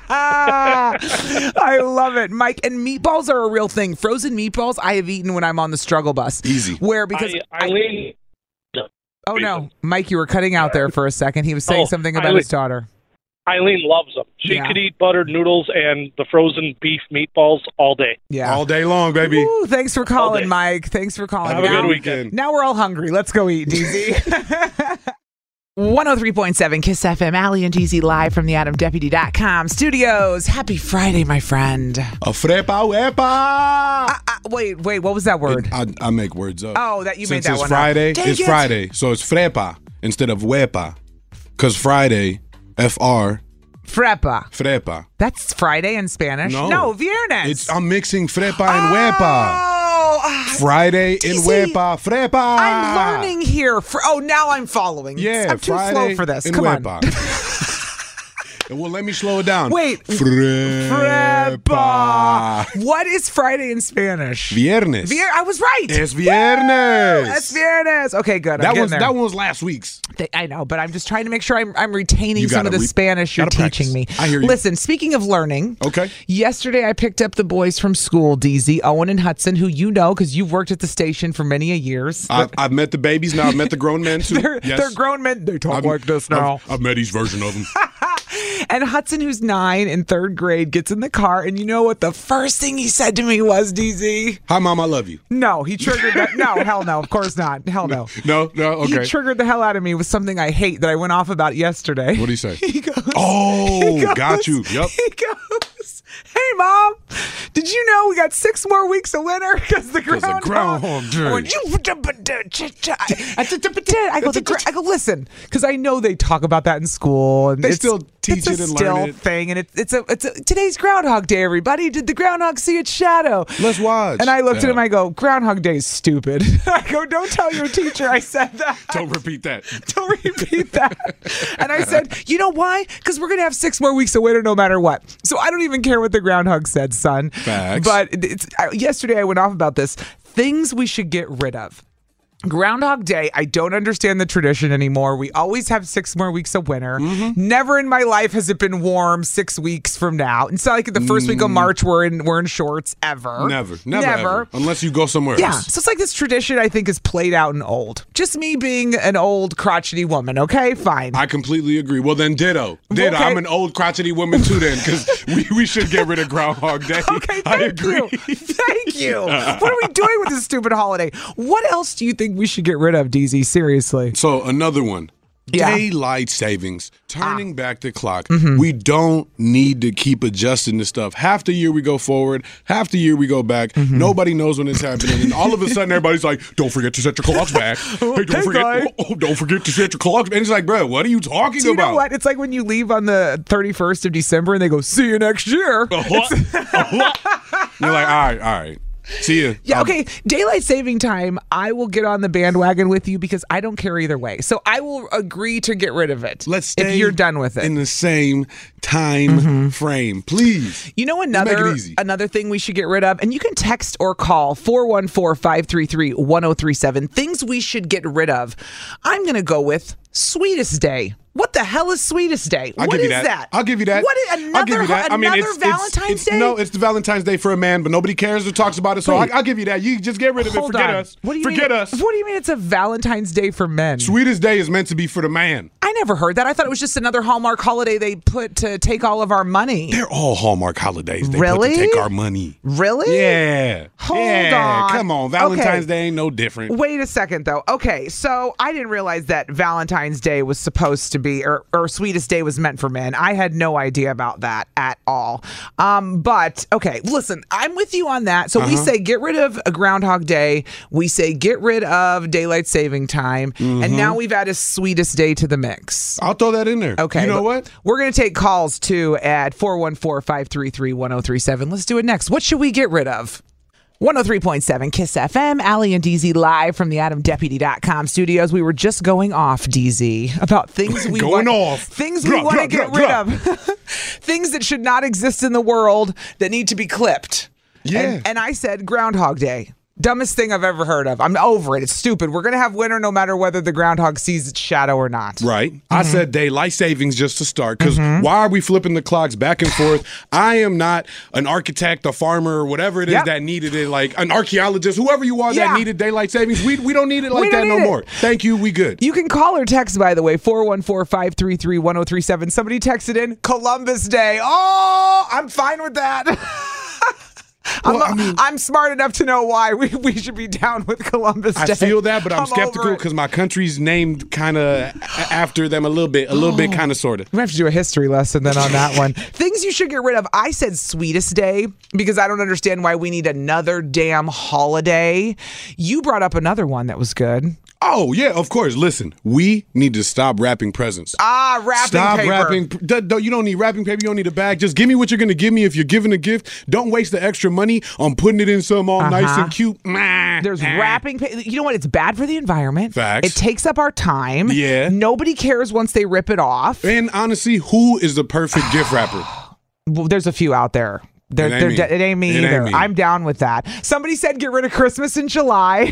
Speaker 5: I love it, Mike. And meatballs are a real thing. Frozen meatballs I have eaten when I'm on the struggle bus.
Speaker 6: Easy.
Speaker 5: Where because
Speaker 10: Eileen.
Speaker 5: oh no, Mike, you were cutting out there for a second. He was saying something about his daughter.
Speaker 10: Eileen loves them. She could eat buttered noodles and the frozen beef meetballs all day.
Speaker 5: Yeah,
Speaker 6: all day long, baby.
Speaker 5: Ooh, thanks for calling, Mike. Thanks for calling.
Speaker 10: Have a good weekend.
Speaker 5: Now we're all hungry. Let's go eat, DZ. 103.7 Kiss FM, Allie and DZ live from the AdamDeputy.com studios. Happy Friday, my friend.
Speaker 6: A frepa wepa.
Speaker 5: Wait, what was that word?
Speaker 6: I make words up.
Speaker 5: Oh, that you made
Speaker 6: Since
Speaker 5: that
Speaker 6: it's
Speaker 5: one
Speaker 6: Friday,
Speaker 5: up. Dang
Speaker 6: it's
Speaker 5: it.
Speaker 6: Friday. So it's frepa instead of wepa. Because Friday, F-R.
Speaker 5: Frepa. That's Friday in Spanish? No, viernes.
Speaker 6: I'm mixing frepa and wepa. Friday in wepa, frepa.
Speaker 5: I'm learning here. Now I'm following.
Speaker 6: Yeah,
Speaker 5: I'm too
Speaker 6: Friday
Speaker 5: slow for this.
Speaker 6: in
Speaker 5: Come
Speaker 6: wepa.
Speaker 5: on.
Speaker 6: Well, let me slow it down.
Speaker 5: Wait.
Speaker 6: Frepa.
Speaker 5: What is Friday in Spanish?
Speaker 6: Viernes.
Speaker 5: I was right.
Speaker 6: Es viernes.
Speaker 5: Es viernes. Okay, good.
Speaker 6: That one was last week's.
Speaker 5: I know, but I'm just trying to make sure I'm retaining
Speaker 6: You
Speaker 5: some of
Speaker 6: gotta
Speaker 5: the Spanish you're teaching me.
Speaker 6: I hear you.
Speaker 5: Listen, speaking of learning,
Speaker 6: okay.
Speaker 5: Yesterday I picked up the boys from school, DZ, Owen and Hudson, who you know because you've worked at the station for many a years.
Speaker 6: I've met the babies now. I've met the grown men too.
Speaker 5: They're grown men. They talk like this now.
Speaker 6: I've met each version of them.
Speaker 5: And Hudson, who's 9 in 3rd grade, gets in the car, and you know what the first thing he said to me was, DZ?
Speaker 6: Hi, Mom, I love you.
Speaker 5: No, he triggered that. No, hell no, of course not. Hell no.
Speaker 6: No, okay.
Speaker 5: He triggered the hell out of me with something I hate that I went off about yesterday.
Speaker 6: What did he say?
Speaker 5: He goes,
Speaker 6: got you. Yep.
Speaker 5: He goes, hey, Mom, did you know we got 6 more weeks of winter because the groundhog day. I go, listen, because I know they talk about that in school, and
Speaker 6: they still teach it and learn it.
Speaker 5: Thing, and it's today's Groundhog Day. Everybody, did the groundhog see its shadow?
Speaker 6: Let's watch.
Speaker 5: And I looked at him. I go, Groundhog Day is stupid. I go, don't tell your teacher I said that.
Speaker 6: Don't repeat that.
Speaker 5: Don't repeat that. And I said, you know why? Because we're gonna have 6 more weeks of winter no matter what. So I don't even care what the groundhog said, son.
Speaker 6: Facts.
Speaker 5: But yesterday I went off about this. Things we should get rid of. Groundhog Day, I don't understand the tradition anymore. We always have 6 more weeks of winter. Never in my life has it been warm 6 weeks from now. It's not like the first week of March we're in shorts ever.
Speaker 6: Never. Ever. Unless you go somewhere else.
Speaker 5: So it's like this tradition I think is played out and old. Just me being an old crotchety woman, okay? Fine.
Speaker 6: I completely agree. Well, then ditto.
Speaker 5: Okay.
Speaker 6: I'm an old crotchety woman too then, because we should get rid of Groundhog Day.
Speaker 5: Okay,
Speaker 6: I agree.
Speaker 5: Thank you. What are we doing with this stupid holiday? What else do you think we should get rid of, DZ? Seriously.
Speaker 6: So another one.
Speaker 5: Yeah.
Speaker 6: Daylight savings, turning back the clock. We don't need to keep adjusting this stuff. Half the year we go forward, half the year we go back. Nobody knows when it's happening. And all of a sudden everybody's like, don't forget to set your clocks back. Hey, don't forget to set your clocks back. And it's like, bro, what are you talking about?
Speaker 5: You know what? It's like when you leave on the 31st of December and they go, see you next year.
Speaker 6: You're like, all right. See you.
Speaker 5: Yeah, okay. Daylight saving time, I will get on the bandwagon with you because I don't care either way. So I will agree to get rid of it.
Speaker 6: Let's stay
Speaker 5: if you're done with it
Speaker 6: in the same time frame, please.
Speaker 5: You know another thing we should get rid of, and you can text or call 414-533-1037. Things we should get rid of. I'm going to go with Sweetest Day. What the hell is Sweetest Day?
Speaker 6: I'll give you that. I'll give you that.
Speaker 5: What is another Valentine's Day?
Speaker 6: No, it's the Valentine's Day for a man, but nobody cares or talks about it, so I'll give you that. You just get rid of it. Forget us. Forget us.
Speaker 5: What do you mean it's a Valentine's Day for men?
Speaker 6: Sweetest Day is meant to be for the man.
Speaker 5: I never heard that. I thought it was just another Hallmark holiday they put to take all of our money.
Speaker 6: They're all Hallmark holidays. They put to take our money.
Speaker 5: Really?
Speaker 6: Yeah.
Speaker 5: Hold on.
Speaker 6: Come on. Valentine's Day ain't no different.
Speaker 5: Wait a second, though. Okay, so I didn't realize that Valentine's Day was supposed to be, or Sweetest Day was meant for men. I had no idea about that at all. But, okay, listen, I'm with you on that. So we say get rid of a Groundhog Day. We say get rid of Daylight Saving Time. And now we've added Sweetest Day to the mix.
Speaker 6: I'll throw that in there.
Speaker 5: Okay.
Speaker 6: You know what?
Speaker 5: We're going to take calls, too, at 414-533-1037. Let's do it next. What should we get rid of? 103.7 Kiss FM, Allie and DZ live from the AdamDeputy.com studios. We were just going off, DZ, about things we want to get rid of. Things that should not exist in the world that need to be clipped.
Speaker 6: Yeah.
Speaker 5: And I said Groundhog Day. Dumbest thing I've ever heard of. I'm over it. It's stupid. We're going to have winter no matter whether the groundhog sees its shadow or not.
Speaker 6: Right. I said daylight savings just to start, because why are we flipping the clocks back and forth? I am not an architect, a farmer, or whatever it is that needed it, like an archeologist, whoever you are that needed daylight savings. We don't need it like that no more. Thank you. We good.
Speaker 5: You can call or text, by the way, 414-533-1037. Somebody texted in Columbus Day. Oh, I'm fine with that. I'm smart enough to know why we should be down with Columbus Day.
Speaker 6: I feel that, but I'm skeptical because my country's named kind of after them a little bit, kind of, sort of.
Speaker 5: We have to do a history lesson then on that one. Things you should get rid of. I said Sweetest Day because I don't understand why we need another damn holiday. You brought up another one that was good.
Speaker 6: Oh, yeah, of course. Listen, we need to stop wrapping presents.
Speaker 5: Wrapping paper.
Speaker 6: Wrapping. You don't need wrapping paper. You don't need a bag. Just give me what you're going to give me. If you're giving a gift, don't waste the extra money on putting it in some all nice and cute.
Speaker 5: There's wrapping paper. You know what? It's bad for the environment.
Speaker 6: Facts.
Speaker 5: It takes up our time.
Speaker 6: Yeah.
Speaker 5: Nobody cares once they rip it off.
Speaker 6: And honestly, who is the perfect gift wrapper?
Speaker 5: Well, there's a few out there. It ain't me either. I'm down with that. Somebody said get rid of Christmas in July.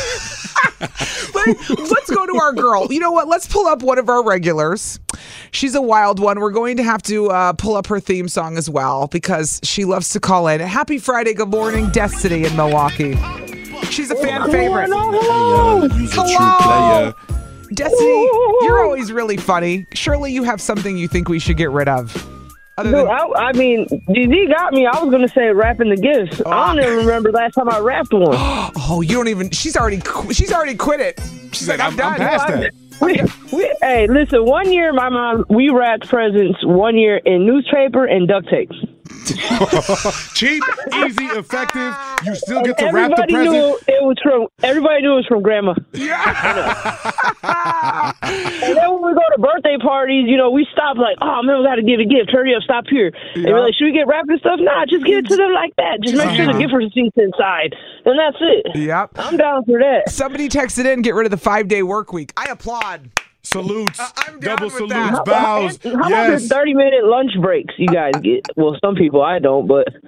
Speaker 5: Let's go to our girl. You know what? Let's pull up one of our regulars. She's a wild one. We're going to have to pull up her theme song as well because she loves to call in. Happy Friday. Good morning, Destiny in Milwaukee. She's a fan favorite. Hello. Destiny, you're always really funny. Surely you have something you think we should get rid of.
Speaker 11: Dude, I mean, DZ got me. I was going to say wrapping the gifts. I don't even remember last time I wrapped one.
Speaker 5: Oh, you don't even... She's already quit it. She's like, I'm done.
Speaker 6: I'm past that.
Speaker 11: Hey, listen, one year, my mom, we wrapped presents 1 year in newspaper and duct tape.
Speaker 6: Cheap, easy, effective. You still get to wrap the present.
Speaker 11: Everybody knew it was from Grandma.
Speaker 5: Yeah.
Speaker 11: And then when we go to birthday parties, we stop like, oh man, we got to give a gift. Hurry up, stop here. And we're like, should we get wrapped and stuff? Nah, just give it to them like that. Just make sure the gift receipt's inside, and that's it.
Speaker 5: Yep.
Speaker 11: I'm down for that.
Speaker 5: Somebody texted in, get rid of the 5-day work week. I applaud.
Speaker 6: Salutes.
Speaker 5: I'm down
Speaker 6: Double
Speaker 5: with
Speaker 6: salutes.
Speaker 5: that.
Speaker 6: Bows.
Speaker 11: How about the 30-minute lunch breaks you guys get? Well, some people I don't, but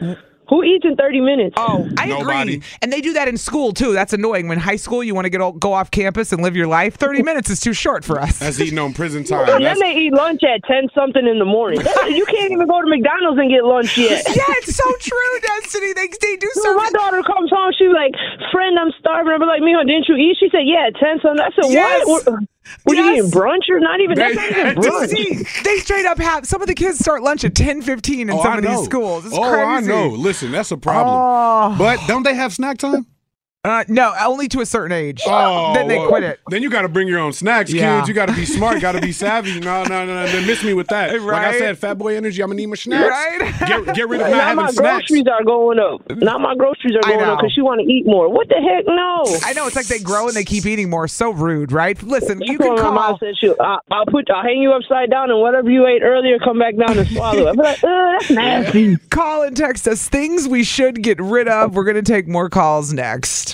Speaker 11: Who eats in 30 minutes?
Speaker 5: Oh, I agree. And they do that in school, too. That's annoying. When high school, you want to go off campus and live your life, 30 minutes is too short for us.
Speaker 6: That's eating on prison time.
Speaker 11: And then they eat lunch at 10-something in the morning. You can't even go to McDonald's and get lunch yet.
Speaker 5: Yeah, it's so true, Destiny. They do so.
Speaker 11: My daughter comes home, she's like, friend, I'm starving. I'm like, Mijo, didn't you eat? She said, yeah, 10-something. I said, what? What are you eating, brunch or not even? That's not even brunch.
Speaker 5: They straight up have, some of the kids start lunch at 10:15 in some of these schools. It's crazy.
Speaker 6: I know. Listen, that's a problem. But don't they have snack time?
Speaker 5: No, only to a certain age. Then they quit it.
Speaker 6: Then you got to bring your own snacks, kids. You got to be smart, got to be savvy. No. They miss me with that.
Speaker 5: Right.
Speaker 6: Like I said, fat boy energy, I'm going to need my snacks.
Speaker 5: Right?
Speaker 6: Get rid of not having snacks.
Speaker 11: Now my groceries are going up. Now my groceries are going up because she want to eat more. What the heck? No.
Speaker 5: I know. It's like they grow and they keep eating more. So rude, right? Listen, you can
Speaker 11: call. My mom said, I'll hang you upside down and whatever you ate earlier, come back down and swallow it. I'm like, that's nasty.
Speaker 5: Call and text us things we should get rid of. We're going to take more calls next.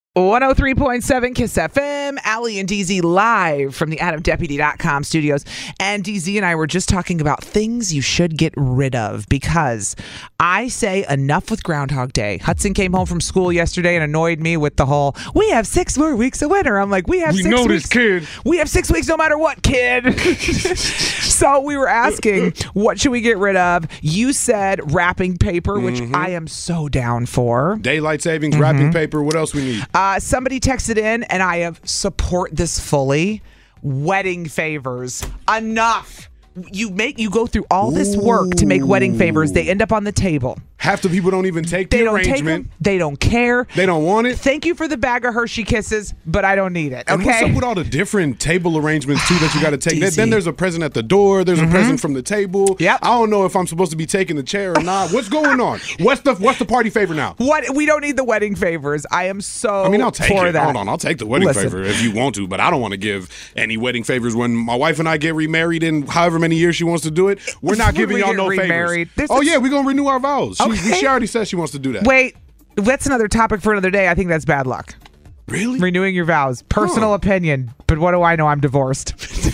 Speaker 5: 103.7 Kiss FM, Allie and DZ live from the AdamDeputy.com studios. And DZ and I were just talking about things you should get rid of because I say enough with Groundhog Day. Hudson came home from school yesterday and annoyed me with the whole, we have 6 more weeks of winter. I'm like, we have 6 weeks.
Speaker 6: We know this, kid.
Speaker 5: We have 6 weeks no matter what, kid. So we were asking, what should we get rid of? You said wrapping paper, which I am so down for.
Speaker 6: Daylight savings, wrapping paper. What else we need?
Speaker 5: Somebody texted in, and I support this fully. Wedding favors. Enough. You go through all this work to make wedding favors. They end up on the table.
Speaker 6: Half the people don't even take the arrangement.
Speaker 5: Take them. They don't care.
Speaker 6: They don't want it.
Speaker 5: Thank you for the bag of Hershey Kisses, but I don't need it. Okay.
Speaker 6: And what's up with all the different table arrangements too that you got to take? Then there's a present at the door. There's a present from the table.
Speaker 5: Yep.
Speaker 6: I don't know if I'm supposed to be taking the chair or not. What's going on? What's the party favor now?
Speaker 5: What? We don't need the wedding favors. I am so.
Speaker 6: I mean, I'll take
Speaker 5: for
Speaker 6: it.
Speaker 5: that.
Speaker 6: Hold on, I'll take the wedding favor if you want to, but I don't want to give any wedding favors when my wife and I get remarried in however many years she wants to do it. We're not giving y'all no favors. Oh yeah, we're gonna renew our vows. She already said she wants to do that.
Speaker 5: Wait, that's another topic for another day. I think that's bad luck.
Speaker 6: Really?
Speaker 5: Renewing your vows. Personal opinion, but what do I know? I'm divorced.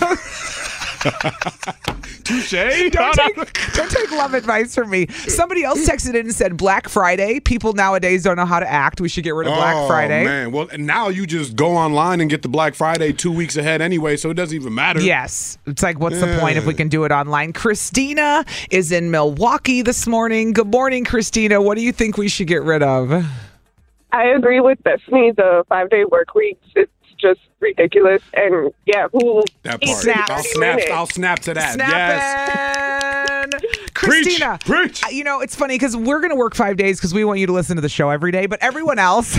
Speaker 6: Touché.
Speaker 5: Don't take love advice from me. Somebody else texted in and said Black Friday. People nowadays don't know how to act. We should get rid of Black Friday.
Speaker 6: Oh, man. Well, now you just go online and get the Black Friday 2 weeks ahead anyway, so it doesn't even matter.
Speaker 5: Yes. It's like, what's the point if we can do it online? Christina is in Milwaukee this morning. Good morning, Christina. What do you think we should get rid of?
Speaker 12: I agree with Destiny. The 5-day work weeks, it's just ridiculous. And yeah,
Speaker 6: that part. I'll snap to that.
Speaker 5: Snapping. Yes. Christina.
Speaker 6: Preach.
Speaker 5: You know, it's funny because we're going to work 5 days because we want you to listen to the show every day, but everyone else.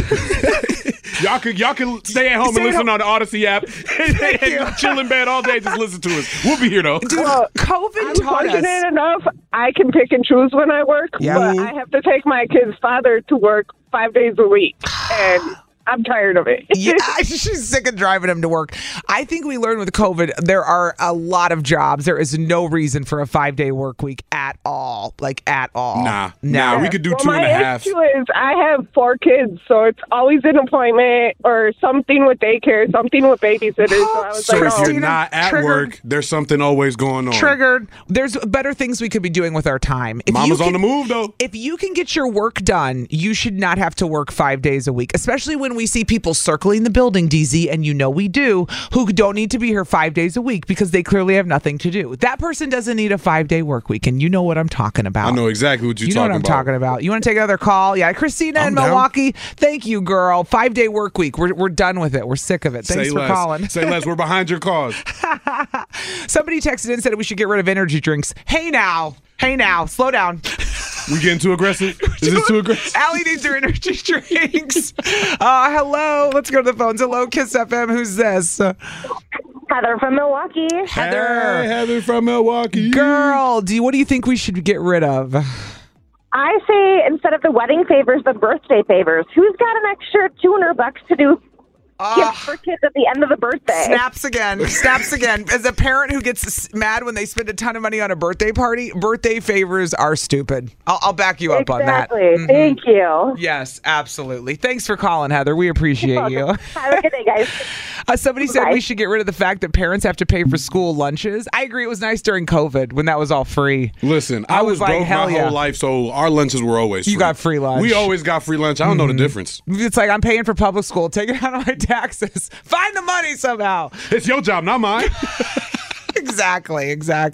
Speaker 6: Y'all can stay at home and listen on the Odyssey app and chill in bed all day. Just listen to us. We'll be here though.
Speaker 5: Dude, COVID taught us.
Speaker 12: I'm fortunate enough. I can pick and choose when I work, but I have to take my kid's father to work 5 days a week, and I'm tired of it.
Speaker 5: Yeah, she's sick of driving him to work. I think we learned with COVID, there are a lot of jobs. There is no reason for a 5-day work week at all. Like, at all.
Speaker 6: Nah, we could do 2.5.
Speaker 12: My issue is I have 4 kids, so it's always an appointment or something with daycare, something with babysitters. So I was
Speaker 6: so if you're not at work, there's something always going on.
Speaker 5: Triggered. There's better things we could be doing with our time.
Speaker 6: Mama's on the move, though.
Speaker 5: If you can get your work done, you should not have to work 5 days a week, especially when we see people circling the building, DZ, and you know we do, who don't need to be here 5 days a week because they clearly have nothing to do. That person doesn't need a 5-day work week, and you know what I'm talking about.
Speaker 6: I know exactly what you're talking about.
Speaker 5: You know what I'm talking about. You want to take another call? Yeah, Christina in Milwaukee. Thank you, girl. 5-day work week. We're done with it. We're sick of it. Thanks for calling.
Speaker 6: Say less. We're behind your cause.
Speaker 5: Somebody texted in and said we should get rid of energy drinks. Hey now, slow down.
Speaker 6: We getting too aggressive? Is this too aggressive?
Speaker 5: Allie needs her energy drinks. Hello. Let's go to the phones. Hello, Kiss FM. Who's this?
Speaker 7: Heather from Milwaukee.
Speaker 5: Heather.
Speaker 6: Hey, Heather from Milwaukee.
Speaker 5: Girl, what do you think we should get rid of?
Speaker 7: I say instead of the wedding favors, the birthday favors. Who's got an extra $200 to do gifts for kids at the end of the birthday?
Speaker 5: Snaps again. As a parent who gets mad when they spend a ton of money on a birthday party, birthday favors are stupid. I'll back you up on that.
Speaker 7: Exactly. Thank you.
Speaker 5: Yes, absolutely. Thanks for calling, Heather. We appreciate you.
Speaker 7: Have a good day, guys.
Speaker 5: Somebody said we should get rid of the fact that parents have to pay for school lunches. I agree. It was nice during COVID when that was all free.
Speaker 6: Listen, I was
Speaker 5: like,
Speaker 6: broke my whole life, so our lunches were always free.
Speaker 5: You got free lunch.
Speaker 6: We always got free lunch. I don't know the difference.
Speaker 5: It's like I'm paying for public school. Take it out of my taxes. Find the money somehow.
Speaker 6: It's your job, not mine.
Speaker 5: Exactly.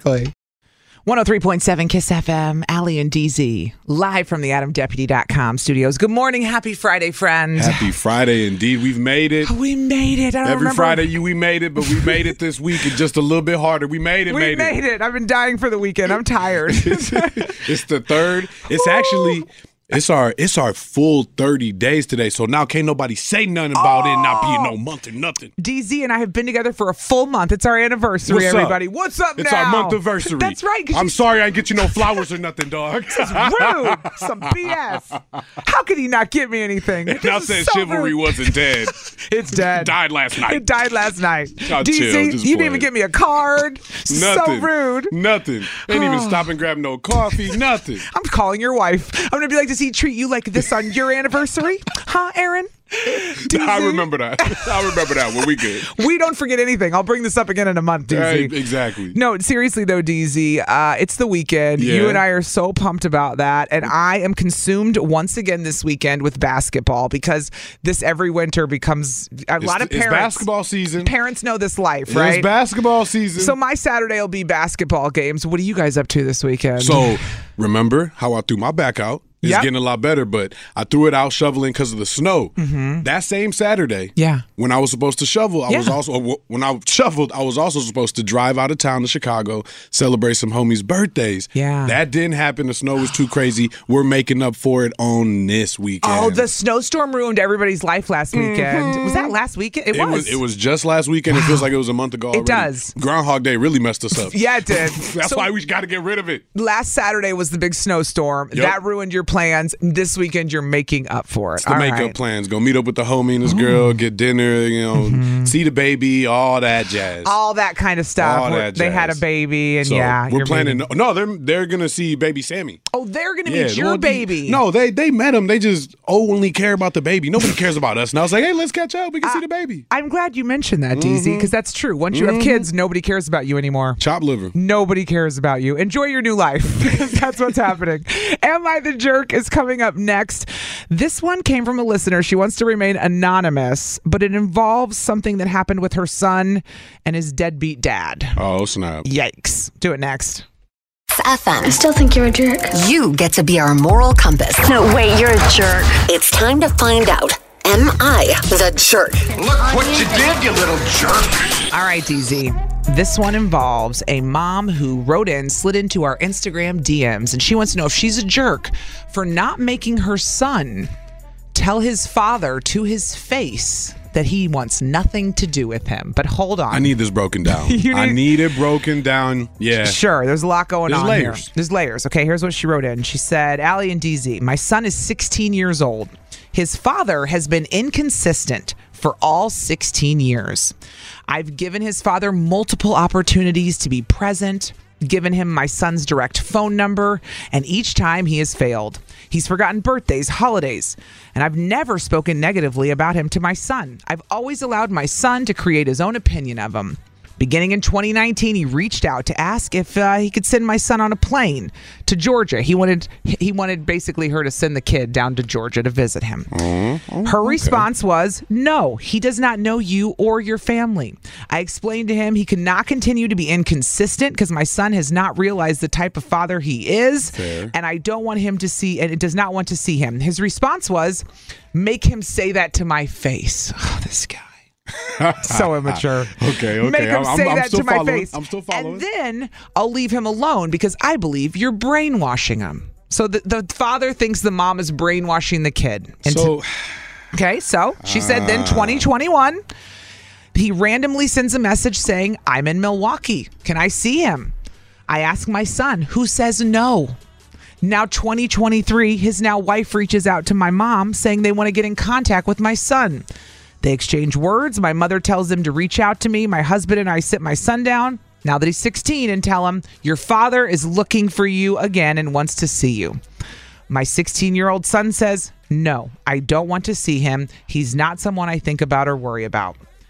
Speaker 5: 103.7 KISS FM, Allie and DZ, live from the AdamDeputy.com studios. Good morning. Happy Friday, friends.
Speaker 6: Happy Friday, indeed. We've made it.
Speaker 5: We made it.
Speaker 6: Every Friday, we made it, but we made it this week. It's just a little bit harder. We made it.
Speaker 5: We made it. I've been dying for the weekend. I'm tired.
Speaker 6: It's the third. It's actually... It's our full 30 days today, so now can't nobody say nothing about it not being no month or nothing.
Speaker 5: DZ and I have been together for a full month. It's our anniversary,
Speaker 6: What's
Speaker 5: everybody.
Speaker 6: Up?
Speaker 5: What's up
Speaker 6: it's
Speaker 5: now?
Speaker 6: Our month anniversary.
Speaker 5: That's right.
Speaker 6: I'm sorry I didn't get you no flowers or nothing, dog.
Speaker 5: This is rude. Some BS. How could he not get me anything?
Speaker 6: Now said so chivalry wasn't dead.
Speaker 5: It's dead.
Speaker 6: It died last night.
Speaker 5: DZ,
Speaker 6: chill,
Speaker 5: you didn't even give me a card.
Speaker 6: Nothing.
Speaker 5: So rude.
Speaker 6: Nothing. Ain't even stop and grab no coffee. Nothing.
Speaker 5: I'm calling your wife. I'm going to be like, does he treat you like this on your anniversary? Huh, Aaron?
Speaker 6: I remember that when we good.
Speaker 5: We don't forget anything. I'll bring this up again in a month, DZ.
Speaker 6: Right, exactly.
Speaker 5: No, seriously though, DZ, it's the weekend.
Speaker 6: Yeah.
Speaker 5: You and I are so pumped about that. And I am consumed once again this weekend with basketball because this every winter becomes a lot of parents.
Speaker 6: It's basketball season.
Speaker 5: Parents know this life, right?
Speaker 6: It's basketball season.
Speaker 5: So my Saturday will be basketball games. What are you guys up to this weekend?
Speaker 6: So remember how I threw my back out? It's getting a lot better, but I threw it out shoveling because of the snow.
Speaker 5: Mm-hmm.
Speaker 6: That same Saturday,
Speaker 5: yeah,
Speaker 6: when I was supposed to shovel, I was also supposed to drive out of town to Chicago, celebrate some homies' birthdays.
Speaker 5: Yeah.
Speaker 6: That didn't happen. The snow was too crazy. We're making up for it on this weekend.
Speaker 5: Oh, the snowstorm ruined everybody's life last weekend.
Speaker 6: Mm-hmm.
Speaker 5: Was that last weekend? It was.
Speaker 6: It was just last weekend. Wow. It feels like it was a month ago already.
Speaker 5: It does.
Speaker 6: Groundhog Day really messed us up.
Speaker 5: Yeah, it did.
Speaker 6: That's why we got to get rid of it.
Speaker 5: Last Saturday was the big snowstorm. Yep. That ruined your plans. This weekend, you're making up for it.
Speaker 6: It's the makeup plans. Go meet up with the homie and his girl, get dinner, see the baby, all that jazz.
Speaker 5: All that kind of stuff.
Speaker 6: All that jazz.
Speaker 5: They had a baby, and
Speaker 6: so we're planning.
Speaker 5: No,
Speaker 6: they're gonna see baby Sammy.
Speaker 5: Oh, they're gonna meet your baby.
Speaker 6: No, they met him. They just only care about the baby. Nobody cares about us. And I was like, hey, let's catch up. We can see the baby.
Speaker 5: I'm glad you mentioned that, DZ, because that's true. Once you have kids, nobody cares about you anymore.
Speaker 6: Chop liver.
Speaker 5: Nobody cares about you. Enjoy your new life. That's what's happening. Am I the Jerk is coming up next. This one came from a listener. She wants to remain anonymous, but it involves something that happened with her son and his deadbeat dad.
Speaker 6: Oh, snap.
Speaker 5: Yikes. Do it next.
Speaker 4: FM.
Speaker 13: I still think you're a jerk.
Speaker 4: You get to be our moral compass.
Speaker 13: No, wait, you're a jerk.
Speaker 4: It's time to find out. Am I the jerk?
Speaker 14: Look what you did, you little jerk.
Speaker 5: All right, DZ. This one involves a mom who slid into our Instagram DMs, and she wants to know if she's a jerk for not making her son tell his father to his face that he wants nothing to do with him. But hold on.
Speaker 6: I need this broken down. I need it broken down. Yeah.
Speaker 5: Sure. There's a lot going on
Speaker 6: layers.
Speaker 5: here. There's layers. Okay, here's what she wrote in. She said, Allie and DZ, my son is 16 years old. His father has been inconsistent for all 16 years. I've given his father multiple opportunities to be present, given him my son's direct phone number, and each time he has failed. He's forgotten birthdays, holidays, and I've never spoken negatively about him to my son. I've always allowed my son to create his own opinion of him. Beginning in 2019, he reached out to ask if he could send my son on a plane to Georgia. He wanted basically her to send the kid down to Georgia to visit him. Her response was, no, he does not know you or your family. I explained to him he could not continue to be inconsistent because my son has not realized the type of father he is.
Speaker 6: Fair.
Speaker 5: And I don't want him to see, and it does not want to see him. His response was, make him say that to my face. Oh, this guy. So immature.
Speaker 6: Okay.
Speaker 5: Make him say that to my face.
Speaker 6: I'm still following.
Speaker 5: And then I'll leave him alone because I believe you're brainwashing him. So the father thinks the mom is brainwashing the kid. So she said then 2021, he randomly sends a message saying, I'm in Milwaukee. Can I see him? I ask my son, who says no. Now 2023, his now wife reaches out to my mom saying they want to get in contact with my son. They exchange words. My mother tells them to reach out to me. My husband and I sit my son down, now that he's 16, and tell him, your father is looking for you again and wants to see you. My 16-year-old son says, no, I don't want to see him. He's not someone I think about or worry about.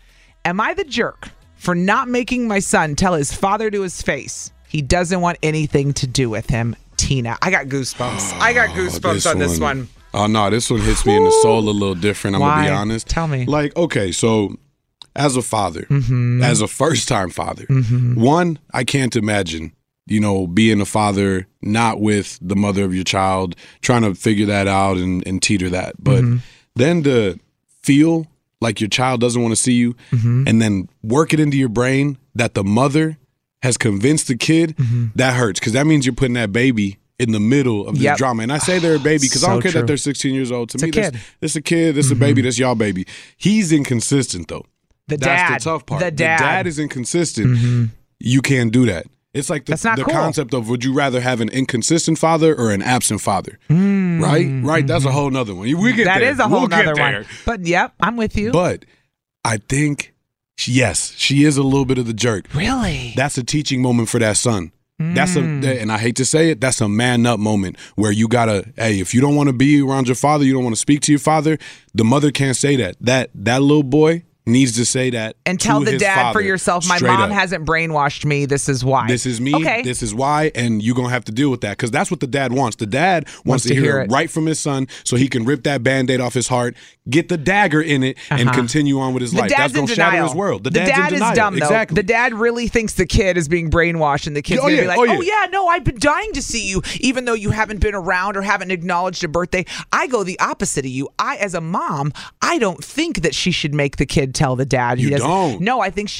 Speaker 5: Am I the jerk for not making my son tell his father to his face he doesn't want anything to do with him? Tina, I got goosebumps. I got goosebumps on this one.
Speaker 6: Oh, no, this one hits me in the soul a little different. I'm going to be honest.
Speaker 5: Tell me.
Speaker 6: Like, okay, so as a father, as a first-time father, one, I can't imagine, being a father not with the mother of your child, trying to figure that out and teeter that. But then to feel like your child doesn't want to see you and then work it into your brain that the mother has convinced the kid, that hurts because that means you're putting that baby in the middle of this drama. And I say they're a baby because I don't care that they're 16 years old. To me, this a kid, this a baby, this y'all baby. He's inconsistent, though. That's the tough part. The dad is inconsistent. You can't do that. It's like the concept of would you rather have an inconsistent father or an absent father? Right? That's a whole nother one. We get
Speaker 5: that
Speaker 6: there.
Speaker 5: Is a whole nother one. But I'm with you.
Speaker 6: But I think, yes, she is a little bit of the jerk.
Speaker 5: Really?
Speaker 6: That's a teaching moment for that son. And I hate to say it, that's a man up moment where you gotta, hey, if you don't want to be around your father, you don't want to speak to your father, the mother can't say that. That little boy needs to say that
Speaker 5: and tell the dad for yourself. My mom hasn't brainwashed me. This is why.
Speaker 6: This is me. Okay. This is why, and you're gonna have to deal with that because that's what the dad wants. The dad wants to hear it right from his son, so he can rip that Band-Aid off his heart, get the dagger in it, and continue on with his life. That's gonna shatter his world. The dad is dumb though.
Speaker 5: Exactly. The dad really thinks the kid is being brainwashed, and the kid's gonna be like, "Oh yeah, no, I've been dying to see you, even though you haven't been around or haven't acknowledged a birthday." I go the opposite of you. As a mom, I don't think that she should make the kid tell the dad.
Speaker 6: You don't.
Speaker 5: No, I think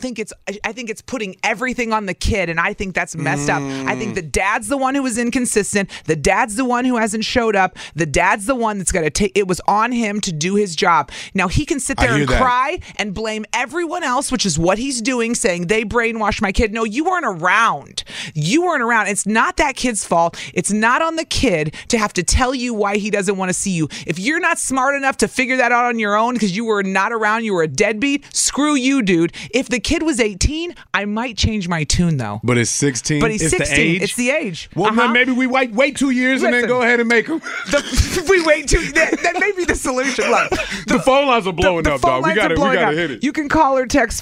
Speaker 5: it's putting everything on the kid, and I think that's messed up. I think the dad's the one who was inconsistent. The dad's the one who hasn't showed up. The dad's the one that's got to take. It was on him to do his job. Now he can sit there and cry and blame everyone else, which is what he's doing, saying they brainwashed my kid. No, you weren't around. It's not that kid's fault. It's not on the kid to have to tell you why he doesn't want to see you. If you're not smart enough to figure that out on your own because you were not around, you were a deadbeat. Screw you, dude. If the kid was 18, I might change my tune, though.
Speaker 6: But it's 16.
Speaker 5: But he's 16.
Speaker 6: The age.
Speaker 5: It's the age.
Speaker 6: Well, then maybe we wait 2 years and then go ahead and make them.
Speaker 5: We wait 2 years. That may be the solution. Look,
Speaker 6: the phone lines are blowing up, dog. We gotta hit it.
Speaker 5: You can call or text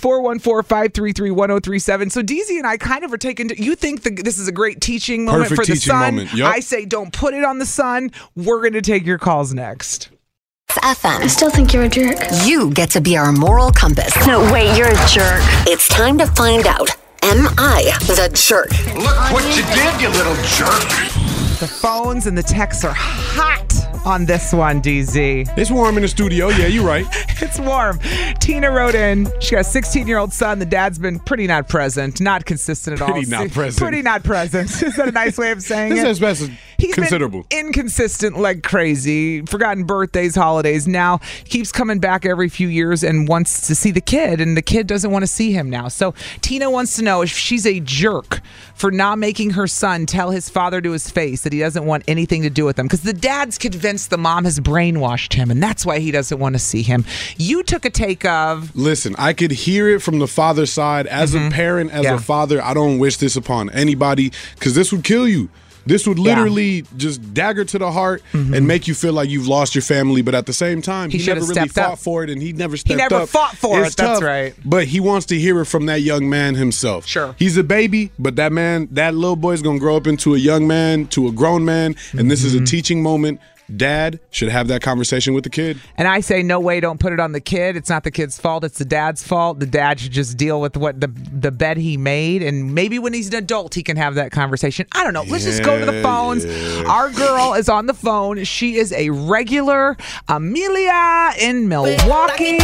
Speaker 5: 414-533-1037. So DZ and I kind of are taking. You think this is a great teaching moment for the son?
Speaker 6: Yep.
Speaker 5: I say don't put it on the son. We're going to take your calls next.
Speaker 4: FM.
Speaker 13: I still think you're a jerk.
Speaker 4: You get to be our moral compass.
Speaker 13: No, wait, you're a jerk.
Speaker 4: It's time to find out. Am I the jerk?
Speaker 14: Look what you did, you little jerk.
Speaker 5: The phones and the texts are hot on this one, DZ.
Speaker 6: It's warm in the studio. Yeah, you're right.
Speaker 5: It's warm. Tina wrote in. She got a 16-year-old son. The dad's been pretty not present, not consistent at all.
Speaker 6: Pretty not present.
Speaker 5: Pretty not present. Is that a nice way of saying it?
Speaker 6: He's considerable.
Speaker 5: Been inconsistent like crazy. Forgotten birthdays, holidays. Now keeps coming back every few years and wants to see the kid, and the kid doesn't want to see him now. So Tina wants to know if she's a jerk for not making her son tell his father to his face that he doesn't want anything to do with him because the dad's convinced the mom has brainwashed him, and that's why he doesn't want to see him. You took a take of...
Speaker 6: Listen, I could hear it from the father's side. As a parent, as a father, I don't wish this upon anybody because this would kill you. This would literally just dagger to the heart and make you feel like you've lost your family. But at the same time, he never really fought for it, and he never stepped up.
Speaker 5: He never fought for it.
Speaker 6: Tough,
Speaker 5: that's right.
Speaker 6: But he wants to hear it from that young man himself.
Speaker 5: Sure.
Speaker 6: He's a baby, but that little boy is going to grow up into a young man, to a grown man, and this is a teaching moment. Dad should have that conversation with the kid.
Speaker 5: And I say, no way, don't put it on the kid. It's not the kid's fault. It's the dad's fault. The dad should just deal with what the bed he made. And maybe when he's an adult, he can have that conversation. I don't know. Let's just go to the phones. Yeah. Our girl is on the phone. She is a regular. Amelia in Milwaukee.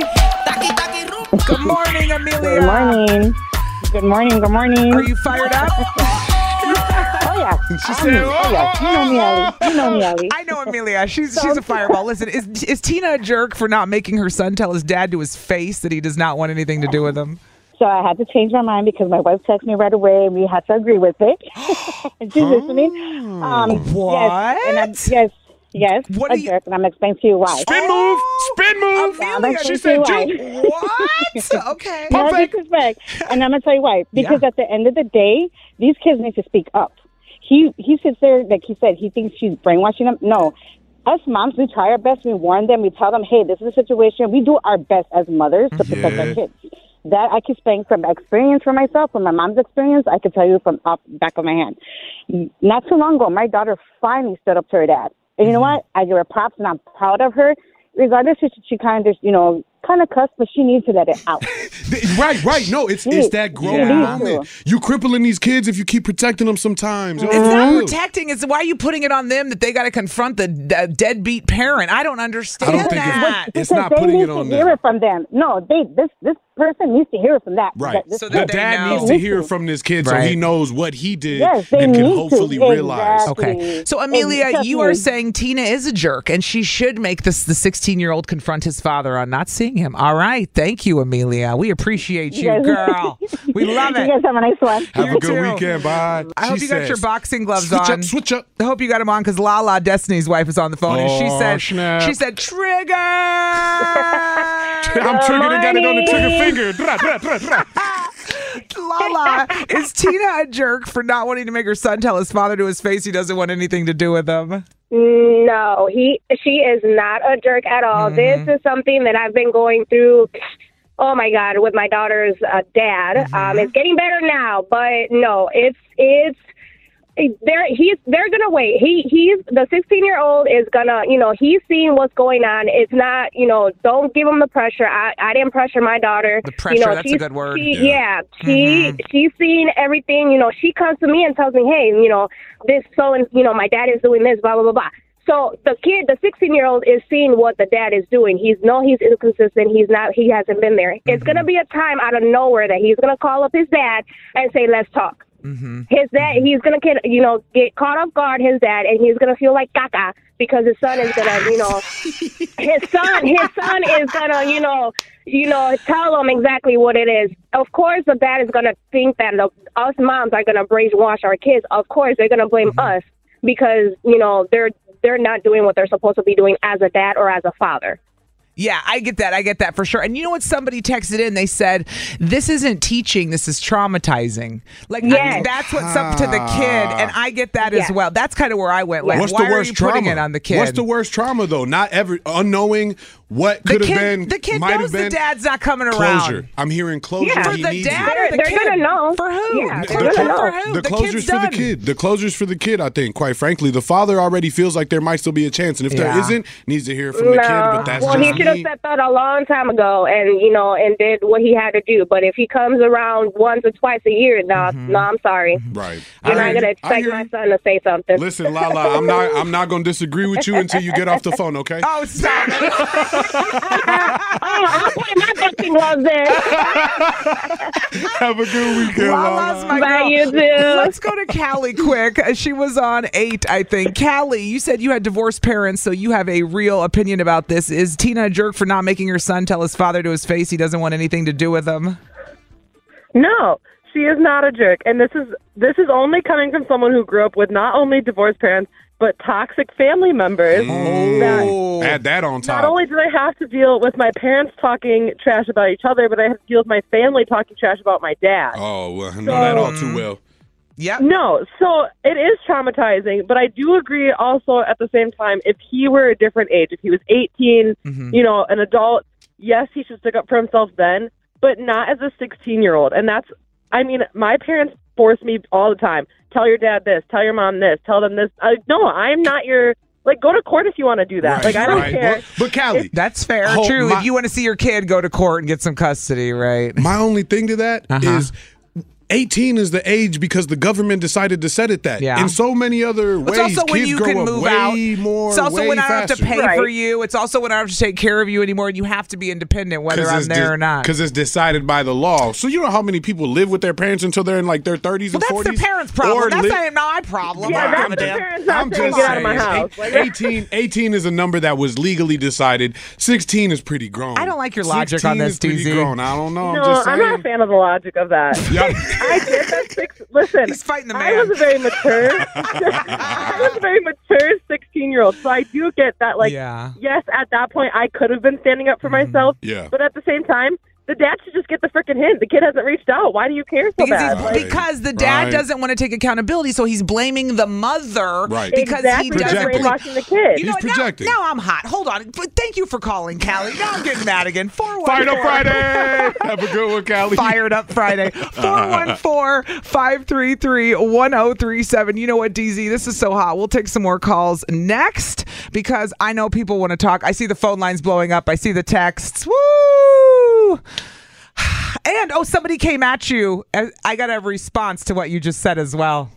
Speaker 5: Good morning, Amelia.
Speaker 15: Good morning. Good morning. Good morning.
Speaker 5: Are you fired up?
Speaker 15: Oh, yeah.
Speaker 5: She said,
Speaker 15: oh, yeah. You know me, Allie. You know me, Allie.
Speaker 5: I know Amelia. She's a fireball. Listen, is Tina a jerk for not making her son tell his dad to his face that he does not want anything to do with him?
Speaker 15: So I had to change my mind because my wife texted me right away, and we had to agree with it. And she's listening.
Speaker 5: What?
Speaker 15: Yes, what a jerk, and I'm explaining to you why.
Speaker 6: Spin move!
Speaker 5: Amelia, she said, what? Okay.
Speaker 15: No disrespect. And I'm going to tell you why. Because at the end of the day, these kids need to speak up. He sits there, like he said, he thinks she's brainwashing him. No. us moms, we try our best. We warn them. We tell them, hey, this is a situation. We do our best as mothers to protect our kids. That I can speak from experience for myself, from my mom's experience. I can tell you from up back of my hand. Not too long ago, my daughter finally stood up to her dad. And you know what? I give her props, and I'm proud of her. Regardless if she kind of, kind of cuss, but she needs to let it out.
Speaker 6: Right. No, it's that growing moment. You crippling these kids if you keep protecting them sometimes.
Speaker 5: It's not protecting. It's why are you putting it on them that they got to confront the deadbeat parent? I don't understand that.
Speaker 6: It's not putting it on them.
Speaker 15: Hear it from them. No, this person needs to hear it from that.
Speaker 6: Right.
Speaker 15: So
Speaker 6: the dad needs to hear from this kid so he knows what he did
Speaker 15: and
Speaker 6: can hopefully realize.
Speaker 5: Okay. So, Amelia, you are saying Tina is a jerk and she should make the 16-year-old confront his father on not seeing him. All right. Thank you, Amelia. We appreciate you, girl. We love it.
Speaker 15: You guys have a nice one.
Speaker 6: Have a good weekend. Bye.
Speaker 5: I hope you got your boxing gloves on.
Speaker 6: Switch up.
Speaker 5: I hope you got them on because Lala, Destiny's wife, is on the phone and she said, trigger.
Speaker 6: I'm triggered and got it on the trigger finger.
Speaker 5: Lala, is Tina a jerk for not wanting to make her son tell his father to his face he doesn't want anything to do with him?
Speaker 16: No, she is not a jerk at all. This is something that I've been going through. Oh my God, with my daughter's dad. It's getting better now, but no, they're gonna wait. He's the 16-year-old is gonna, he's seeing what's going on. It's not, don't give him the pressure. I didn't pressure my daughter.
Speaker 5: The pressure, that's a good word.
Speaker 16: She's seeing everything. She comes to me and tells me, hey, this my dad is doing this, blah blah blah blah. So the 16-year-old is seeing what the dad is doing. He's inconsistent. He hasn't been there. It's gonna be a time out of nowhere that he's gonna call up his dad and say, let's talk. His dad, he's gonna get caught off guard. His dad, and he's gonna feel like caca because his son is gonna, his son is gonna, tell him exactly what it is. Of course, the dad is gonna think that us moms are gonna brainwash our kids. Of course, they're gonna blame us because they're not doing what they're supposed to be doing as a dad or as a father.
Speaker 5: Yeah, I get that for sure. And you know what? Somebody texted in. They said, this isn't teaching. This is traumatizing. Like, that's what's up to the kid. And I get that as well. That's kind of where I went. Like, why are you putting it on the kid?
Speaker 6: What's the worst trauma, though? Not unknowing what could have been.
Speaker 5: The kid knows the dad's not coming around.
Speaker 6: Closure. I'm hearing closure.
Speaker 5: Yeah. For the dad or the kid?
Speaker 16: They're going to know.
Speaker 5: For who?
Speaker 16: Yeah, they're going to know.
Speaker 5: For who?
Speaker 6: The closure's for the kid. The closure's for the kid, I think, quite frankly. The father already feels like there might still be a chance. And if there isn't, needs to hear from the kid. But that's just
Speaker 16: he should have said that a long time ago and did what he had to do. But if he comes around once or twice a year, no, I'm sorry.
Speaker 6: Right.
Speaker 16: You're not going to expect my son to say something.
Speaker 6: Listen, Lala, I'm not going to disagree with you until you get off the phone, okay?
Speaker 5: Oh, stop.
Speaker 16: I'll put my boxing gloves in.
Speaker 6: Have a good weekend,
Speaker 5: Lala's my
Speaker 16: Bye,
Speaker 5: girl.
Speaker 16: you too.
Speaker 5: Let's go to Callie quick. She was on 8, I think. Callie, you said you had divorced parents, so you have a real opinion about this. Is Tina a jerk for not making her son tell his father to his face he doesn't want anything to do with him?
Speaker 17: No, she is not a jerk. And this is only coming from someone who grew up with not only divorced parents, but toxic family members.
Speaker 6: Add that on top.
Speaker 17: Not only do I have to deal with my parents talking trash about each other, but I have to deal with my family talking trash about my dad.
Speaker 6: Oh, well, I know that all too well.
Speaker 5: Yeah.
Speaker 17: No, so it is traumatizing, but I do agree also at the same time, if he were a different age, if he was 18, an adult, yes, he should stick up for himself then, but not as a 16-year-old. And my parents force me all the time. Tell your dad this, tell your mom this, tell them this. No, I'm not your... go to court if you want to do that.
Speaker 6: Right,
Speaker 17: I don't care.
Speaker 6: Well, but Callie,
Speaker 5: that's fair. True. If you want to see your kid, go to court and get some custody, right?
Speaker 6: My only thing to that is 18 is the age because the government decided to set it that.
Speaker 5: Yeah.
Speaker 6: In so many other ways,
Speaker 5: it's also when
Speaker 6: kids
Speaker 5: you
Speaker 6: grow
Speaker 5: can
Speaker 6: up
Speaker 5: move
Speaker 6: way
Speaker 5: out.
Speaker 6: more,
Speaker 5: it's also
Speaker 6: way
Speaker 5: when I don't
Speaker 6: faster.
Speaker 5: have to pay for you. It's also when I don't have to take care of you anymore, and you have to be independent whether I'm there or not.
Speaker 6: Because it's decided by the law. So you know how many people live with their parents until they're in their 30s and 40s?
Speaker 5: Well, that's their parents' problem. That's not my problem.
Speaker 17: Yeah, that's the parents not saying get out of my house.
Speaker 6: 18 is a number that was legally decided. 16 is pretty grown.
Speaker 5: I don't like your logic on this,
Speaker 6: DZ. Grown. I don't know.
Speaker 17: No,
Speaker 6: I'm just saying.
Speaker 17: I'm not a fan of the logic of that. I did that listen,
Speaker 5: he's fighting the man.
Speaker 17: I was a very mature 16-year-old, so I do get that. Yes, at that point, I could have been standing up for myself.
Speaker 6: Yeah.
Speaker 17: But at the same time, the dad should just get the freaking hint. The kid hasn't reached out. Why do you care so bad?
Speaker 5: Because the dad doesn't want to take accountability, so he's blaming the mother because he doesn't
Speaker 17: brainwashing the kid.
Speaker 5: He's projecting. Now I'm hot. Hold on. But thank you for calling, Callie. Now I'm getting mad again. 414.
Speaker 6: Fired Up Friday. Have a good one, Callie.
Speaker 5: Fired Up Friday. 414-533-1037. You know what, DZ? This is so hot. We'll take some more calls next because I know people want to talk. I see the phone lines blowing up. I see the texts. Woo! And, somebody came at you. I got a response to what you just said as well.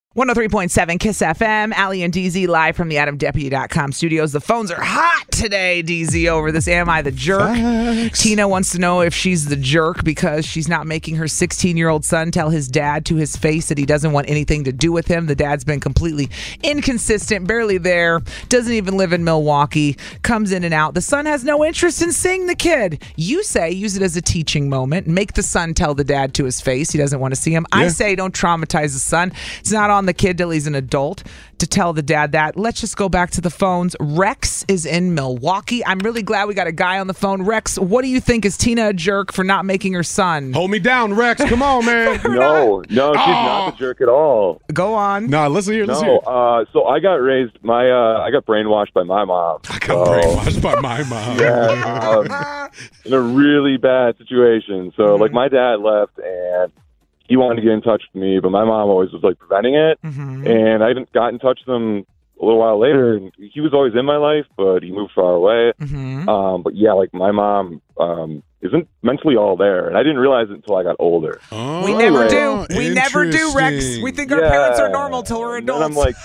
Speaker 5: 103.7 KISS FM, Allie and DZ live from the AdamDeputy.com studios. The phones are hot today, DZ, over this Am I the Jerk? Facts. Tina wants to know if she's the jerk because she's not making her 16-year-old son tell his dad to his face that he doesn't want anything to do with him. The dad's been completely inconsistent, barely there, doesn't even live in Milwaukee, comes in and out. The son has no interest in seeing the kid. You say use it as a teaching moment. Make the son tell the dad to his face he doesn't want to see him. Yeah. I say don't traumatize the son. It's not on the kid till he's an adult to tell the dad that. Let's just go back to the phones. Rex is in Milwaukee. I'm really glad we got a guy on the phone. Rex, what do you think? Is Tina a jerk for not making her son?
Speaker 6: Hold me down, Rex. Come on, man.
Speaker 18: No, she's not the jerk at all.
Speaker 5: Go on.
Speaker 6: No, listen here.
Speaker 18: So I got raised. I got brainwashed by my mom.
Speaker 6: Brainwashed by my mom.
Speaker 18: Yeah, in a really bad situation. So like my dad left and he wanted to get in touch with me, but my mom always was like preventing it. And I got in touch with him a little while later, and he was always in my life, but he moved far away. But yeah, like my mom isn't mentally all there, and I didn't realize it until I got older.
Speaker 5: We never do. We never do, Rex. We think our parents are normal till we're adults.
Speaker 18: And I'm like,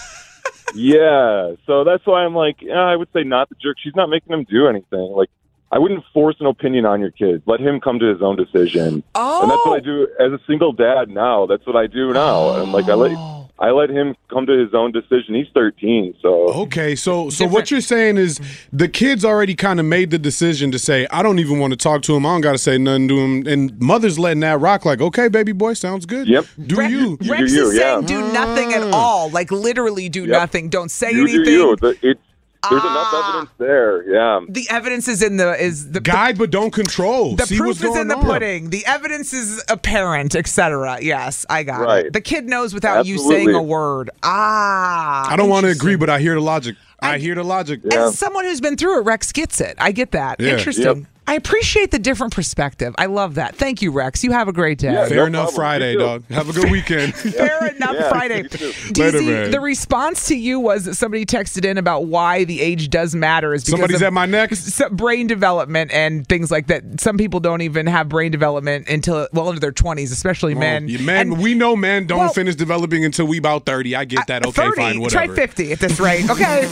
Speaker 18: yeah. So that's why I'm like, I would say not the jerk. She's not making him do anything. Like, I wouldn't force an opinion on your kid. Let him come to his own decision. And that's what I do as a single dad now. That's what I do now. And like I let him come to his own decision. He's 13, so
Speaker 6: okay. So what you're saying is the kid's already kind of made the decision to say, I don't even want to talk to him. I don't got to say nothing to him. And mother's letting that rock. Like, okay, baby boy, sounds good.
Speaker 18: Yep.
Speaker 5: Rex is saying do nothing at all. Like literally do nothing. Don't say anything.
Speaker 18: There's enough evidence there, yeah.
Speaker 5: The evidence is in the
Speaker 6: guide, but don't control.
Speaker 5: The
Speaker 6: See
Speaker 5: proof
Speaker 6: what's
Speaker 5: is in the
Speaker 6: going on.
Speaker 5: pudding. The evidence is apparent, etc. Yes, I got
Speaker 18: Right.
Speaker 5: it. The kid knows without you saying a word.
Speaker 6: I don't want to agree, but I hear the logic. I hear the logic.
Speaker 5: As someone who's been through it, Rex gets it. I get that.
Speaker 6: Yeah.
Speaker 5: Interesting.
Speaker 6: Yep.
Speaker 5: I appreciate the different perspective. I love that. Thank you, Rex. You have a great day.
Speaker 18: Yeah,
Speaker 6: Fair enough Friday, dog. Have a good weekend.
Speaker 5: Fair enough Friday.
Speaker 6: Later, man.
Speaker 5: DZ, the response to you was that somebody texted in about why the age does matter is because
Speaker 6: Somebody's at my neck.
Speaker 5: Brain development and things like that. Some people don't even have brain development until into their 20s, especially men.
Speaker 6: We know men don't finish developing until we about 30. I get that. Okay,
Speaker 5: 30,
Speaker 6: fine, whatever.
Speaker 5: Try 50 at this rate. Okay.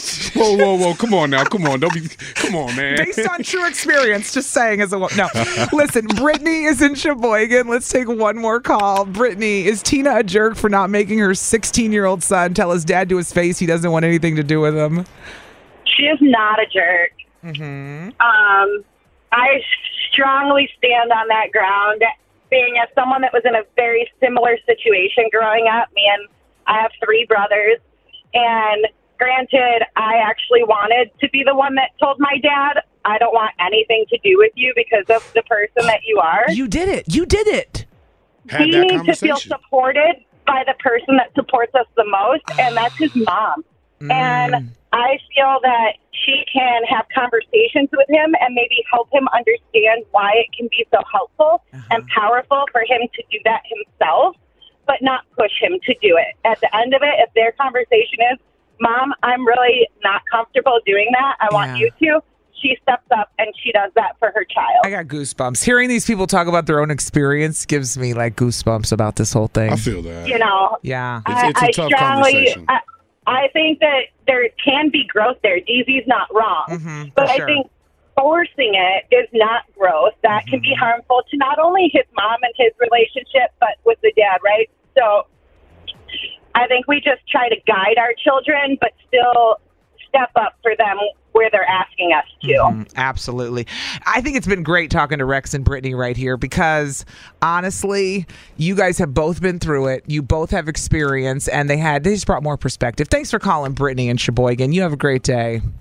Speaker 6: Whoa. Come on now. Come on. Come on, man.
Speaker 5: Based on true experience, just saying as a woman. No. Listen, Brittany is in Sheboygan. Let's take one more call. Brittany, is Tina a jerk for not making her 16-year-old son tell his dad to his face he doesn't want anything to do with him?
Speaker 19: She is not a jerk. I strongly stand on that ground. Being as someone that was in a very similar situation growing up, I have 3 brothers, and granted, I actually wanted to be the one that told my dad, I don't want anything to do with you because of the person that you are.
Speaker 5: You did it.
Speaker 19: He needs to feel supported by the person that supports us the most, and that's his mom. And I feel that she can have conversations with him and maybe help him understand why it can be so helpful and powerful for him to do that himself, but not push him to do it. At the end of it, if their conversation is, Mom, I'm really not comfortable doing that, I want you to, she steps up and she does that for her child.
Speaker 5: I got goosebumps. Hearing these people talk about their own experience gives me like goosebumps about this whole thing.
Speaker 6: I feel that.
Speaker 19: You know,
Speaker 5: yeah,
Speaker 6: it's a tough conversation.
Speaker 19: I think that there can be growth there. DZ's not wrong, but I think forcing it is not growth. That can be harmful to not only his mom and his relationship, but with the dad, right? So I think we just try to guide our children, but still step up for them where they're asking us to.
Speaker 5: Absolutely. I think it's been great talking to Rex and Brittany right here because honestly, you guys have both been through it. You both have experience and they just brought more perspective. Thanks for calling Brittany and Sheboygan. You have a great day.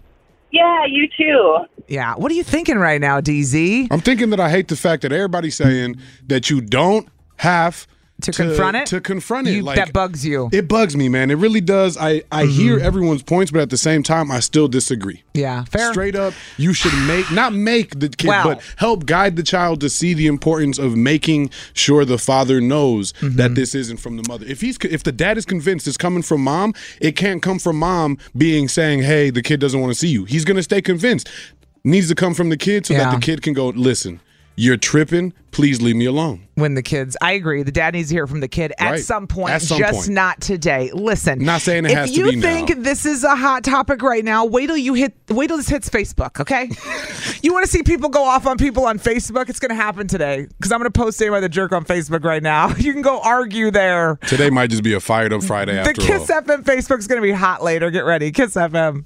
Speaker 19: Yeah, you too.
Speaker 5: Yeah. What are you thinking right now, DZ?
Speaker 6: I'm thinking that I hate the fact that everybody's saying that you don't have
Speaker 5: to confront it.
Speaker 6: To confront it,
Speaker 5: that bugs you.
Speaker 6: It bugs me, man. It really does. I hear everyone's points, but at the same time, I still disagree.
Speaker 5: Yeah, fair.
Speaker 6: Straight up, you should not make the kid, but help guide the child to see the importance of making sure the father knows that this isn't from the mother. If the dad is convinced it's coming from mom, it can't come from mom saying, "Hey, the kid doesn't want to see you." He's gonna stay convinced. Needs to come from the kid so that the kid can go, "Listen, you're tripping. Please leave me alone."
Speaker 5: When the kids, I agree, the dad needs to hear from the kid at some point, not today. Listen,
Speaker 6: not saying it has to be now.
Speaker 5: If you think this is a hot topic right now, wait till this hits Facebook, okay? You want to see people go off on people on Facebook? It's going to happen today because I'm going to post Say by the Jerk on Facebook right now. You can go argue there.
Speaker 6: Today might just be a fired up Friday after all.
Speaker 5: The Kiss FM Facebook's going to be hot later. Get ready. Kiss FM.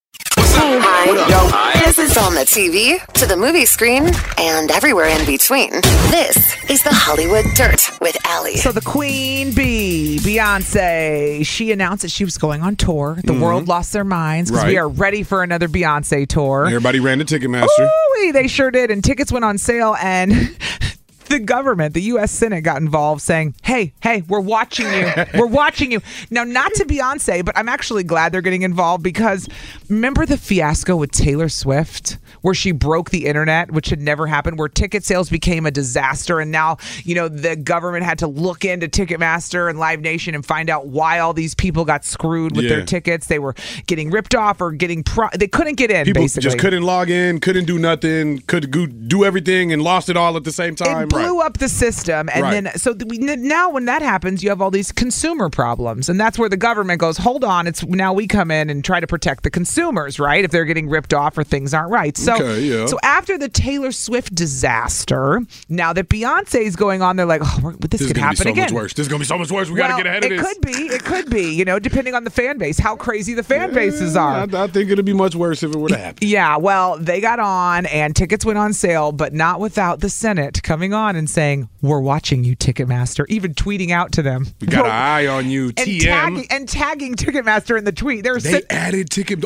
Speaker 4: Hi. This is on the TV, to the movie screen, and everywhere in between. This is the Hollywood Dirt with Allie.
Speaker 5: So the Queen Bee, Beyonce, she announced that she was going on tour. The world lost their minds because we are ready for another Beyonce tour.
Speaker 6: Everybody ran to Ticketmaster.
Speaker 5: Ooh, they sure did, and tickets went on sale, and the government, the U.S. Senate got involved saying, hey, we're watching you. We're watching you. Now, not to Beyonce, but I'm actually glad they're getting involved because remember the fiasco with Taylor Swift where she broke the internet, which had never happened, where ticket sales became a disaster. And now, the government had to look into Ticketmaster and Live Nation and find out why all these people got screwed with their tickets. They were getting ripped off or getting they couldn't get in,
Speaker 6: people
Speaker 5: basically.
Speaker 6: Just couldn't log in, couldn't do nothing, could do everything and lost it all at the same time.
Speaker 5: It blew up the system. And then, so now when that happens, you have all these consumer problems. And that's where the government goes, hold on, now we come in and try to protect the consumers, right? If they're getting ripped off or things aren't right. So after the Taylor Swift disaster, now that Beyonce is going on, they're like, this could happen again.
Speaker 6: This is going to be so much worse. We got to get ahead of this.
Speaker 5: It could be, depending on the fan base, how crazy the fan bases are.
Speaker 6: I think it'd be much worse if it were to happen.
Speaker 5: Yeah, well, they got on and tickets went on sale, but not without the Senate coming on and saying, we're watching you, Ticketmaster, even tweeting out to them.
Speaker 6: We got an eye on you, TM.
Speaker 5: And tagging Ticketmaster in the tweet.
Speaker 6: They added ticket.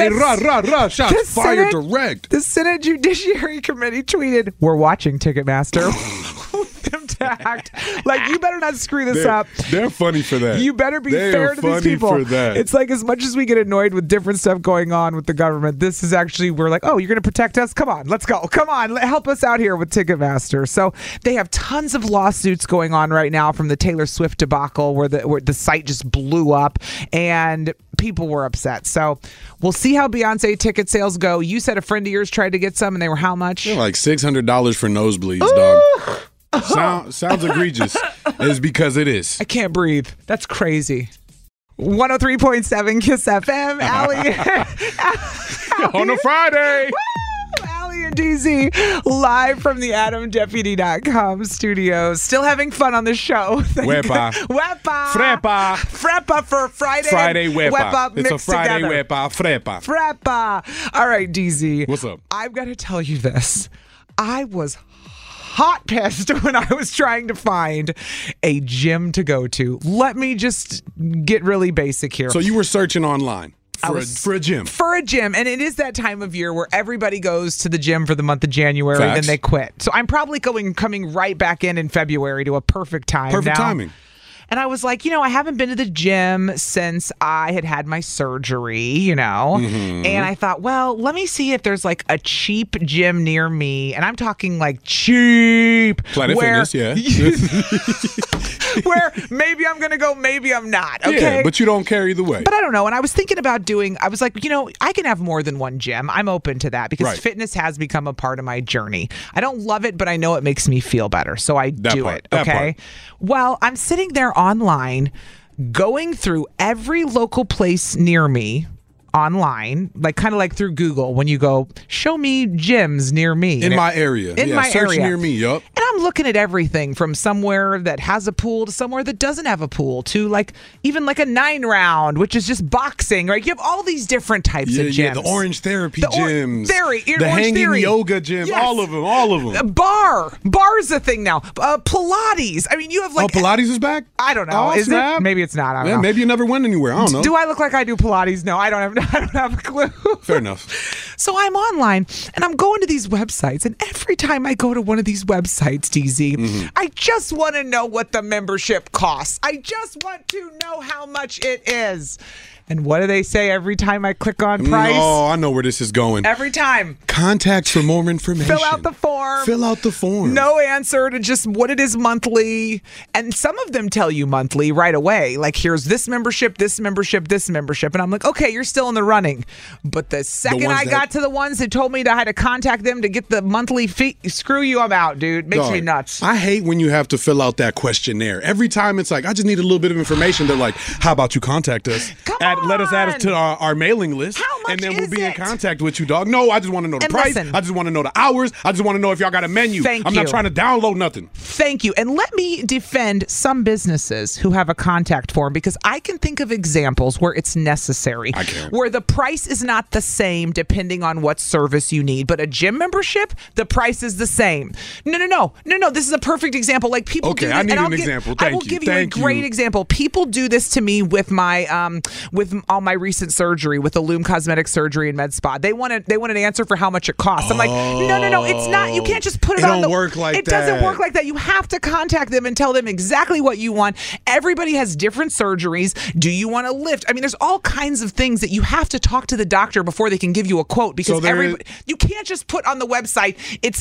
Speaker 6: They shots fired direct.
Speaker 5: The Senate Judiciary Committee tweeted, we're watching Ticketmaster. Them tagged. Like, you better not screw this up.
Speaker 6: They're funny for that.
Speaker 5: You better be fair to these people.
Speaker 6: For that.
Speaker 5: It's like, as much as we get annoyed with different stuff going on with the government, this is actually, we're like, oh, you're going to protect us? Come on, let's go. Come on, help us out here with Ticketmaster. So they have tons of lawsuits going on right now from the Taylor Swift debacle where the site just blew up and people were upset. So we'll see how Beyonce ticket sales go. You said a friend of yours tried to get some and they were how much?
Speaker 6: They're like $600 for nosebleeds, dog. Sounds egregious. It's because it is.
Speaker 5: I can't breathe. That's crazy. 103.7 Kiss FM. Allie.
Speaker 6: On a Friday.
Speaker 5: Woo! Allie and DZ live from the AdamDeputy.com studios. Still having fun on the show.
Speaker 6: Wepa.
Speaker 5: Frepa for Friday.
Speaker 6: Friday Wepa.
Speaker 5: Wepa
Speaker 6: it's a Friday
Speaker 5: together.
Speaker 6: Wepa. Frepa.
Speaker 5: Frepa. All right, DZ.
Speaker 6: What's up?
Speaker 5: I've got to tell you this. I was hot pissed when I was trying to find a gym to go to. Let me just get really basic here.
Speaker 6: So you were searching online for a gym.
Speaker 5: For a gym. And it is that time of year where everybody goes to the gym for the month of January and then they quit. So I'm probably coming right back in February to a perfect time.
Speaker 6: Perfect timing.
Speaker 5: And I was like, I haven't been to the gym since I had my surgery, And I thought, well, let me see if there's like a cheap gym near me. And I'm talking like cheap.
Speaker 6: Planet Fitness, yeah.
Speaker 5: Where maybe I'm going to go, maybe I'm not. Okay.
Speaker 6: Yeah, but you don't care either way.
Speaker 5: But I don't know. And I was thinking about I was like, I can have more than one gym. I'm open to that because fitness has become a part of my journey. I don't love it, but I know it makes me feel better. So I do it. Okay. Well, I'm sitting there online going through every local place near me online, kind of like through Google when you go, show me gyms near me.
Speaker 6: In my area.
Speaker 5: In my
Speaker 6: search
Speaker 5: area.
Speaker 6: near me, yup.
Speaker 5: And I'm I'm looking at everything from somewhere that has a pool to somewhere that doesn't have a pool to like even like a 9-round, which is just boxing, right? You have all these different types of gyms.
Speaker 6: Yeah, the Orange Therapy gyms.
Speaker 5: The
Speaker 6: Hanging
Speaker 5: Theory.
Speaker 6: Yoga gym.
Speaker 5: Yes.
Speaker 6: All of them.
Speaker 5: Bar's a thing now. Pilates. I mean, you have like...
Speaker 6: Oh, Pilates is back?
Speaker 5: I don't know. Is it? Maybe it's not. I don't know.
Speaker 6: Maybe you never went anywhere. I don't know.
Speaker 5: Do I look like I do Pilates? No, I don't have a clue.
Speaker 6: Fair enough.
Speaker 5: So I'm online and I'm going to these websites, and every time I go to one of these websites, DZ, I just want to know what the membership costs. I just want to know how much it is. And what do they say every time I click on price?
Speaker 6: Oh, I know where this is going.
Speaker 5: Every time.
Speaker 6: Contact for more information.
Speaker 5: Fill out the form.
Speaker 6: form.
Speaker 5: No answer to just what it is monthly. And some of them tell you monthly right away. Like, here's this membership, this membership, this membership. And I'm like, okay, you're still in the running. But the second I got to the ones that told me that I had to contact them to get the monthly fee, screw you, I'm out, dude. Makes me nuts.
Speaker 6: I hate when you have to fill out that questionnaire. Every time it's like, I just need a little bit of information. They're like, how about you contact us? Let us add us to our mailing list.
Speaker 5: How much
Speaker 6: and then we'll
Speaker 5: is
Speaker 6: be in
Speaker 5: it?
Speaker 6: contact with you, dog. No, I just want to know the price.
Speaker 5: Listen.
Speaker 6: I just want to know the hours. I just want to know if y'all got a menu. I'm not trying to download nothing.
Speaker 5: Thank you. And let me defend some businesses who have a contact form, because I can think of examples where it's necessary.
Speaker 6: I can.
Speaker 5: Where the price is not the same depending on what service you need. But a gym membership, the price is the same. No. This is a perfect example. Like people do this.
Speaker 6: I need an example.
Speaker 5: I will give you a great example. People do this to me with my with all my recent surgery, with the Lume Cosmetic Surgery and Med Spa. They want an answer for how much it costs. I'm like, no, it's not. You can't just put it on.
Speaker 6: It don't work like that.
Speaker 5: It doesn't work like that. You have to contact them and tell them exactly what you want. Everybody has different surgeries. Do you want to lift? I mean, there's all kinds of things that you have to talk to the doctor before they can give you a quote, because you can't just put on the website, it's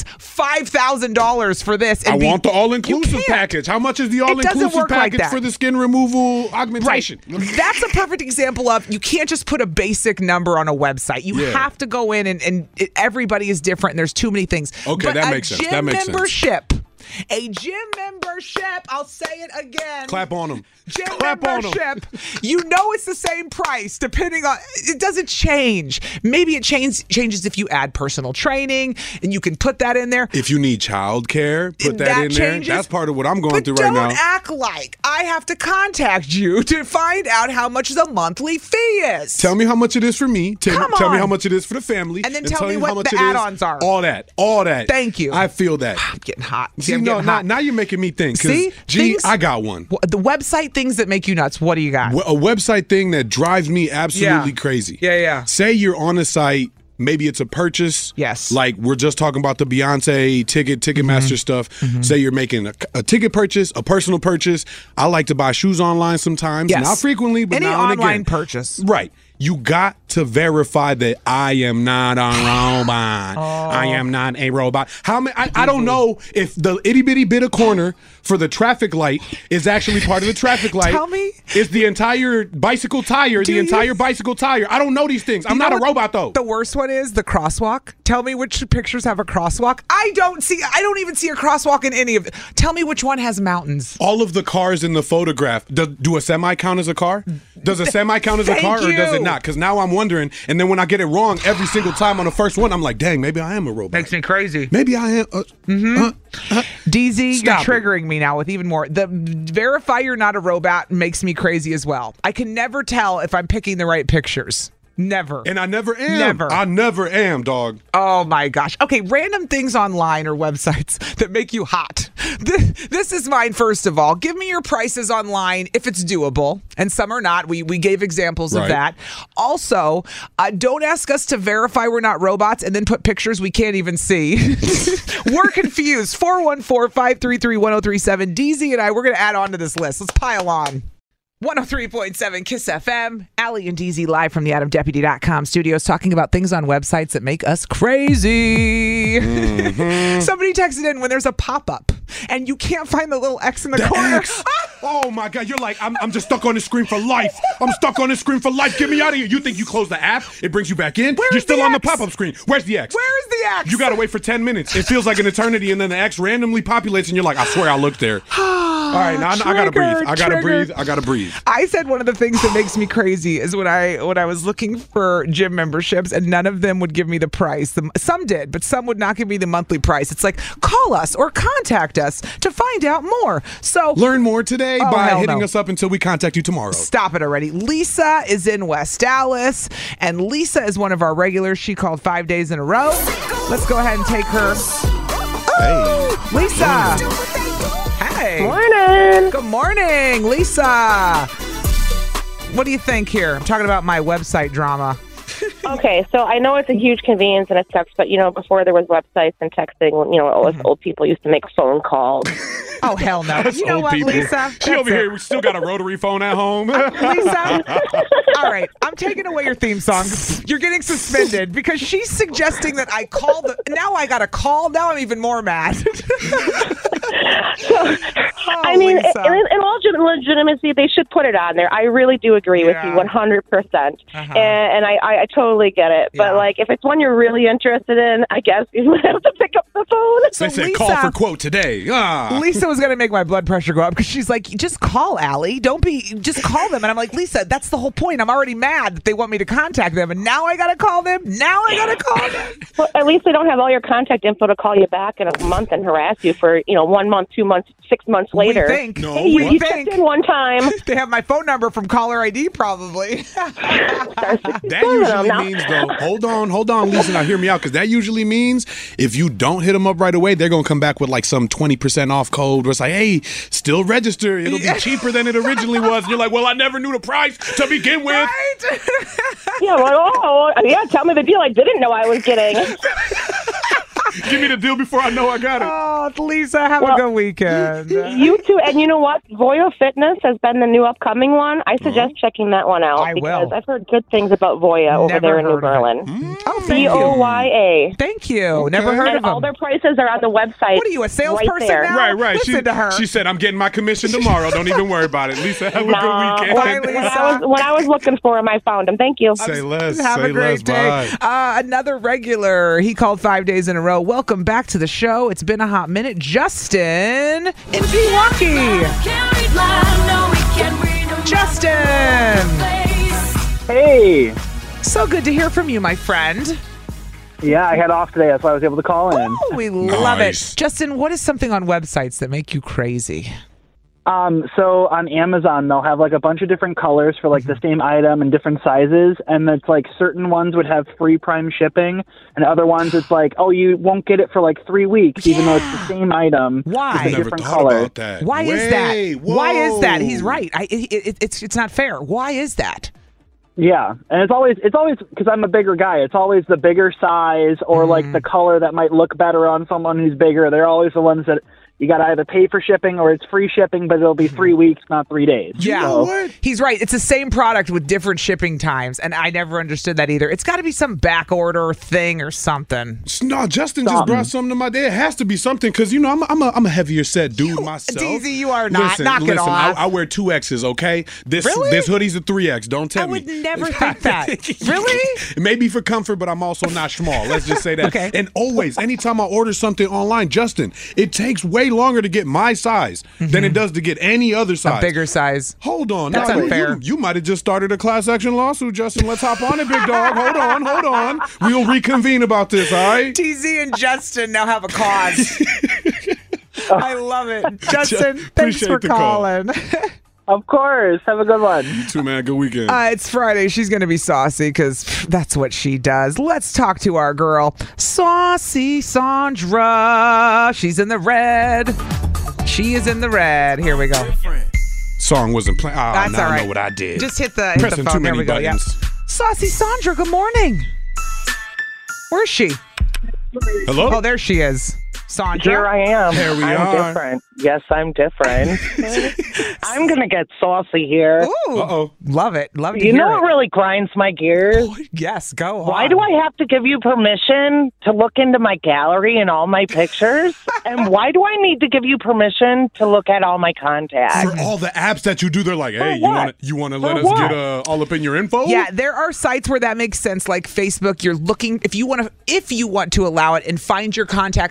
Speaker 5: $5,000 for this. And
Speaker 6: I want the all-inclusive package. How much is the all-inclusive package for the skin removal augmentation?
Speaker 5: Right. That's a perfect example of, you can't just put a basic number on a website. You have to go in and everybody is different and there's too many things.
Speaker 6: Okay, that makes sense. That makes sense.
Speaker 5: A gym membership, I'll say it again.
Speaker 6: Clap on them.
Speaker 5: Gym membership, you know it's the same price depending on, it doesn't change. Maybe it changes if you add personal training and you can put that in there.
Speaker 6: If you need childcare, put that in
Speaker 5: changes.
Speaker 6: there. That's part of what I'm going through right now.
Speaker 5: Don't act like I have to contact you to find out how much the monthly fee is.
Speaker 6: Tell me how much it is for me. Tell me how much it is for the family.
Speaker 5: And then tell me what the add-ons are.
Speaker 6: All that.
Speaker 5: Thank you.
Speaker 6: I feel that.
Speaker 5: I'm getting hot.
Speaker 6: See, now you're making me think.
Speaker 5: See?
Speaker 6: I got one.
Speaker 5: The website things that make you nuts. What do you got?
Speaker 6: A website thing that drives me absolutely crazy.
Speaker 5: Yeah.
Speaker 6: Say you're on a site, maybe it's a purchase.
Speaker 5: Yes.
Speaker 6: Like we're just talking about the Beyonce Ticketmaster stuff. Say you're making a ticket purchase, a personal purchase. I like to buy shoes online sometimes.
Speaker 5: Yes.
Speaker 6: Not frequently, but
Speaker 5: any
Speaker 6: now and again.
Speaker 5: online purchase.
Speaker 6: Right. You got to verify that I am not a robot. I am not a robot. How many? I don't know if the itty bitty bit of corner for the traffic light is actually part of the traffic light.
Speaker 5: Tell me.
Speaker 6: Is the entire bicycle tire bicycle tire? I don't know these things. I'm not a robot though.
Speaker 5: The worst one is the crosswalk. Tell me which pictures have a crosswalk. I don't even see a crosswalk in any of it. Tell me which one has mountains.
Speaker 6: All of the cars in the photograph. Do a semi count as a car? Does a semi count as a car or does it not? Because now I'm wondering, and then when I get it wrong every single time on the first one, I'm like, dang, maybe I am a robot.
Speaker 5: Makes me crazy.
Speaker 6: Maybe I am.
Speaker 5: DZ, you're triggering me now with even more. The verify you're not a robot makes me crazy as well. I can never tell if I'm picking the right pictures. Never.
Speaker 6: And I never am. I never am, dog.
Speaker 5: Oh my gosh. Okay, random things online or websites that make you hot. This is mine, first of all. Give me your prices online if it's doable. And some are not. We gave examples of that. Also, don't ask us to verify we're not robots and then put pictures we can't even see. We're confused. 414-533-1037. DZ and we're going to add on to this list. Let's pile on. 103.7 Kiss FM. Allie and DZ live from the AdamDeputy.com studios talking about things on websites that make us crazy. Somebody texted in when there's a pop-up and you can't find the little X in the corner.
Speaker 6: Oh my God, you're like, I'm just stuck on the screen for life. I'm stuck on the screen for life. Get me out of here. You think you close the app, it brings you back in? You're still on the pop-up screen. Where's the X?
Speaker 5: Where is the X?
Speaker 6: You gotta wait for 10 minutes. It feels like an eternity and then the X randomly populates and you're like, I swear I looked there. right, now I gotta breathe. I gotta breathe.
Speaker 5: I said one of the things that makes me crazy is when I was looking for gym memberships and none of them would give me the price. Some did, but some would not give me the monthly price. It's like, call us or contact us to find out more. So
Speaker 6: learn more today by hitting us up until we contact you tomorrow.
Speaker 5: Stop it already. Lisa is in West Dallas, and Lisa is one of our regulars. She called 5 days in a row. Let's go ahead and take her. Oh, hey. Lisa. Hey.
Speaker 16: Morning.
Speaker 5: Good morning, Lisa. What do you think here? I'm talking about my website drama.
Speaker 16: Okay, so I know it's a huge convenience and it sucks, but, before there was websites and texting, all us old people used to make phone calls.
Speaker 5: Oh, hell no. You know what, people. Lisa?
Speaker 6: She over here, we still got a rotary phone at home.
Speaker 5: Lisa, all right, I'm taking away your theme song. You're getting suspended because she's suggesting that I call now I got to call. Now I'm even more mad.
Speaker 16: I mean, in all legitimacy, they should put it on there. I really do agree with you 100%. And I totally get it. But, if it's one you're really interested in, I guess you would have to pick up the phone.
Speaker 6: So they said, Lisa, call for quote today.
Speaker 5: Lisa was going to make my blood pressure go up because she's like, just call Allie. Just call them. And I'm like, Lisa, that's the whole point. I'm already mad that they want me to contact them. And now I got to call them? Well,
Speaker 16: at least they don't have all your contact info to call you back in a month and harass you for, 1 month, 2 months, 6 months later.
Speaker 5: We think.
Speaker 16: Hey, you checked in one time.
Speaker 5: They have my phone number from caller ID probably.
Speaker 6: That usually means, though, hold on, Lisa, now hear me out, because that usually means if you don't hit them up right away, they're going to come back with some 20% off code where it's like, hey, still register. It'll be cheaper than it originally was. And you're like, well, I never knew the price to begin with.
Speaker 5: Right?
Speaker 16: Yeah, tell me the deal I didn't know I was getting.
Speaker 6: Give me the deal before I know I got it.
Speaker 5: Oh, Lisa, have a good weekend.
Speaker 16: You too. And you know what? Voya Fitness has been the new upcoming one. I suggest checking that one out. Because I've heard good things about Voya over there in New Berlin.
Speaker 5: Oh, thank you.
Speaker 16: Voya.
Speaker 5: Thank you. Okay. Never heard of them.
Speaker 16: All their prices are on the website.
Speaker 5: What are you, a salesperson now?
Speaker 6: Right.
Speaker 5: Listen to her.
Speaker 6: She said, I'm getting my commission tomorrow. Don't even worry about it. Lisa, have a good weekend.
Speaker 5: Bye, Lisa.
Speaker 16: When I was looking for him, I found him. Thank you.
Speaker 6: Say less.
Speaker 5: Have a great day. Another regular. He called 5 days in a row. Welcome back to the show. It's been a hot minute. Justin in Milwaukee. Justin.
Speaker 20: Hey.
Speaker 5: So good to hear from you, my friend.
Speaker 20: Yeah, I had off today. That's why I was able to call in.
Speaker 5: Oh, we love it. Justin, what is something on websites that make you crazy?
Speaker 20: So on Amazon, they'll have a bunch of different colors for the same item and different sizes. And it's certain ones would have free Prime shipping and other ones it's you won't get it for 3 weeks, even though it's the same item.
Speaker 5: Why?
Speaker 20: It's a different color.
Speaker 6: About that.
Speaker 5: Why is that?
Speaker 6: Whoa.
Speaker 5: Why is that? He's right. It's not fair. Why is that?
Speaker 20: Yeah, and it's always because I'm a bigger guy. It's always the bigger size or the color that might look better on someone who's bigger. They're always the ones that you got to either pay for shipping or it's free shipping, but it'll be 3 weeks, not 3 days.
Speaker 5: Yeah,
Speaker 20: so.
Speaker 5: He's right. It's the same product with different shipping times, and I never understood that either. It's got to be some back order thing or something.
Speaker 6: No, Justin just brought something to my day. It has to be something because I'm a heavier set dude myself.
Speaker 5: DZ, you are not.
Speaker 6: Listen,
Speaker 5: Knock it off.
Speaker 6: I wear 2X's. Okay, this hoodie's a 3X. Don't tell me.
Speaker 5: I would never think that. Really?
Speaker 6: Maybe for comfort, but I'm also not small. Let's just say that.
Speaker 5: Okay.
Speaker 6: And always, anytime I order something online, Justin, it takes way longer to get my size than it does to get any other size.
Speaker 5: A bigger size.
Speaker 6: Hold on.
Speaker 5: That's unfair.
Speaker 6: You might have just started a class action lawsuit, Justin. Let's hop on it, big dog. Hold on. We'll reconvene about this, all right?
Speaker 5: TZ and Justin now have a cause. I love it. Justin, thanks for calling.
Speaker 20: Of course. Have a good one.
Speaker 6: You too, man. Good weekend.
Speaker 5: It's Friday. She's going to be saucy because that's what she does. Let's talk to our girl, Saucy Sandra. She's in the red. She is in the red. Here we go.
Speaker 6: Song wasn't playing. Oh,
Speaker 5: that's all right.
Speaker 6: I know what I did.
Speaker 5: Just hit the
Speaker 6: Pressing
Speaker 5: phone.
Speaker 6: too many
Speaker 5: Here we go.
Speaker 6: buttons.
Speaker 5: Yeah. Saucy Sandra, good morning. Where's she?
Speaker 6: Hello?
Speaker 5: Oh, there she is. Sandra.
Speaker 21: Here I am.
Speaker 6: Here we
Speaker 21: I'm
Speaker 6: are.
Speaker 21: different. Yes, I'm different. I'm going to get saucy here.
Speaker 5: Ooh. Uh-oh. Love it. Love to
Speaker 21: You
Speaker 5: hear
Speaker 21: know
Speaker 5: it.
Speaker 21: what really grinds my gears?
Speaker 5: Oh, yes, go on.
Speaker 21: Why do I have to give you permission to look into my gallery and all my pictures? And why do I need to give you permission to look at all my contacts?
Speaker 6: For all the apps that you do, they're like, hey, you want to let us get all up in your info?
Speaker 5: Yeah, there are sites where that makes sense, like Facebook. You're looking if you want to allow it and find your contacts from your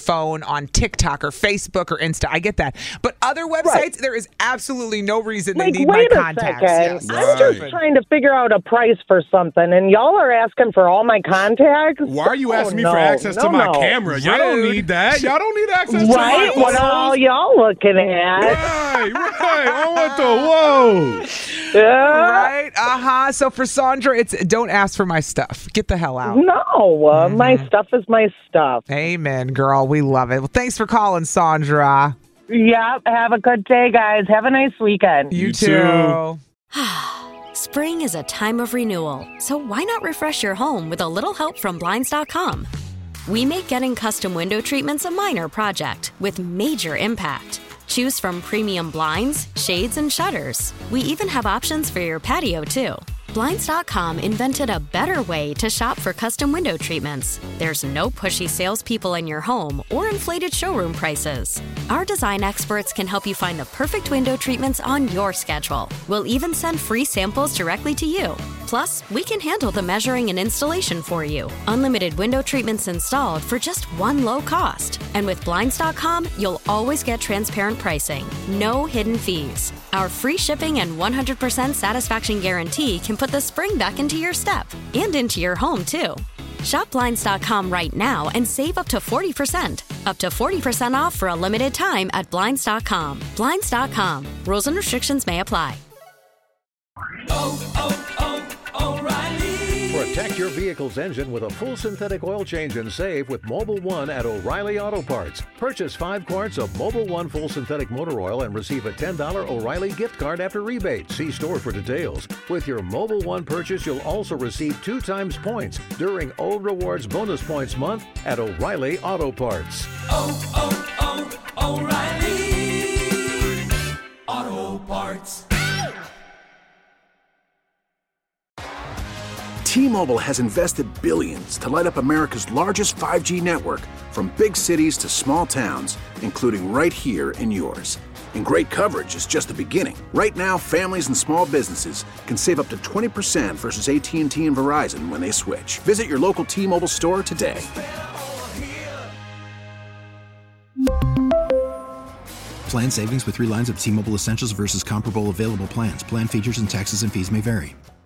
Speaker 5: phone on TikTok or Facebook or Insta. I get that. But other websites, there is absolutely no reason they need my
Speaker 21: wait a
Speaker 5: contacts.
Speaker 21: second.
Speaker 5: Yes.
Speaker 21: I'm just trying to figure out a price for something, and y'all are asking for all my contacts?
Speaker 6: Why are you asking me for access to my camera? Y'all don't need that. Y'all don't need access to my
Speaker 21: Right? What are all y'all looking at?
Speaker 6: Right. I want the whoa.
Speaker 5: Right? So for Sandra, it's don't ask for my stuff. Get the hell out.
Speaker 21: No, my stuff is my stuff.
Speaker 5: Amen, girl. We love it. Well, thanks for calling, Sandra.
Speaker 21: Yeah, have a good day, guys. Have a nice weekend.
Speaker 5: You too.
Speaker 3: Spring is a time of renewal, so why not refresh your home with a little help from Blinds.com? We make getting custom window treatments a minor project with major impact. Choose from premium blinds, shades, and shutters. We even have options for your patio, too. Blinds.com invented a better way to shop for custom window treatments. There's no pushy salespeople in your home or inflated showroom prices. Our design experts can help you find the perfect window treatments on your schedule. We'll even send free samples directly to you. Plus, we can handle the measuring and installation for you. Unlimited window treatments installed for just one low cost. And with Blinds.com, you'll always get transparent pricing. No hidden fees. Our free shipping and 100% satisfaction guarantee can put the spring back into your step and into your home, too. Shop Blinds.com right now and save up to 40%. Up to 40% off for a limited time at Blinds.com. Blinds.com. Rules and restrictions may apply.
Speaker 1: Protect your vehicle's engine with a full synthetic oil change and save with Mobil 1 at O'Reilly Auto Parts. Purchase 5 quarts of Mobil 1 full synthetic motor oil and receive a $10 O'Reilly gift card after rebate. See store for details. With your Mobil 1 purchase, you'll also receive 2 times points during O Rewards Bonus Points Month at O'Reilly Auto Parts.
Speaker 22: O'Reilly Auto Parts.
Speaker 23: T-Mobile has invested billions to light up America's largest 5G network, from big cities to small towns, including right here in yours. And great coverage is just the beginning. Right now, families and small businesses can save up to 20% versus AT&T and Verizon when they switch. Visit your local T-Mobile store today.
Speaker 24: Plan savings with 3 lines of T-Mobile Essentials versus comparable available plans. Plan features and taxes and fees may vary.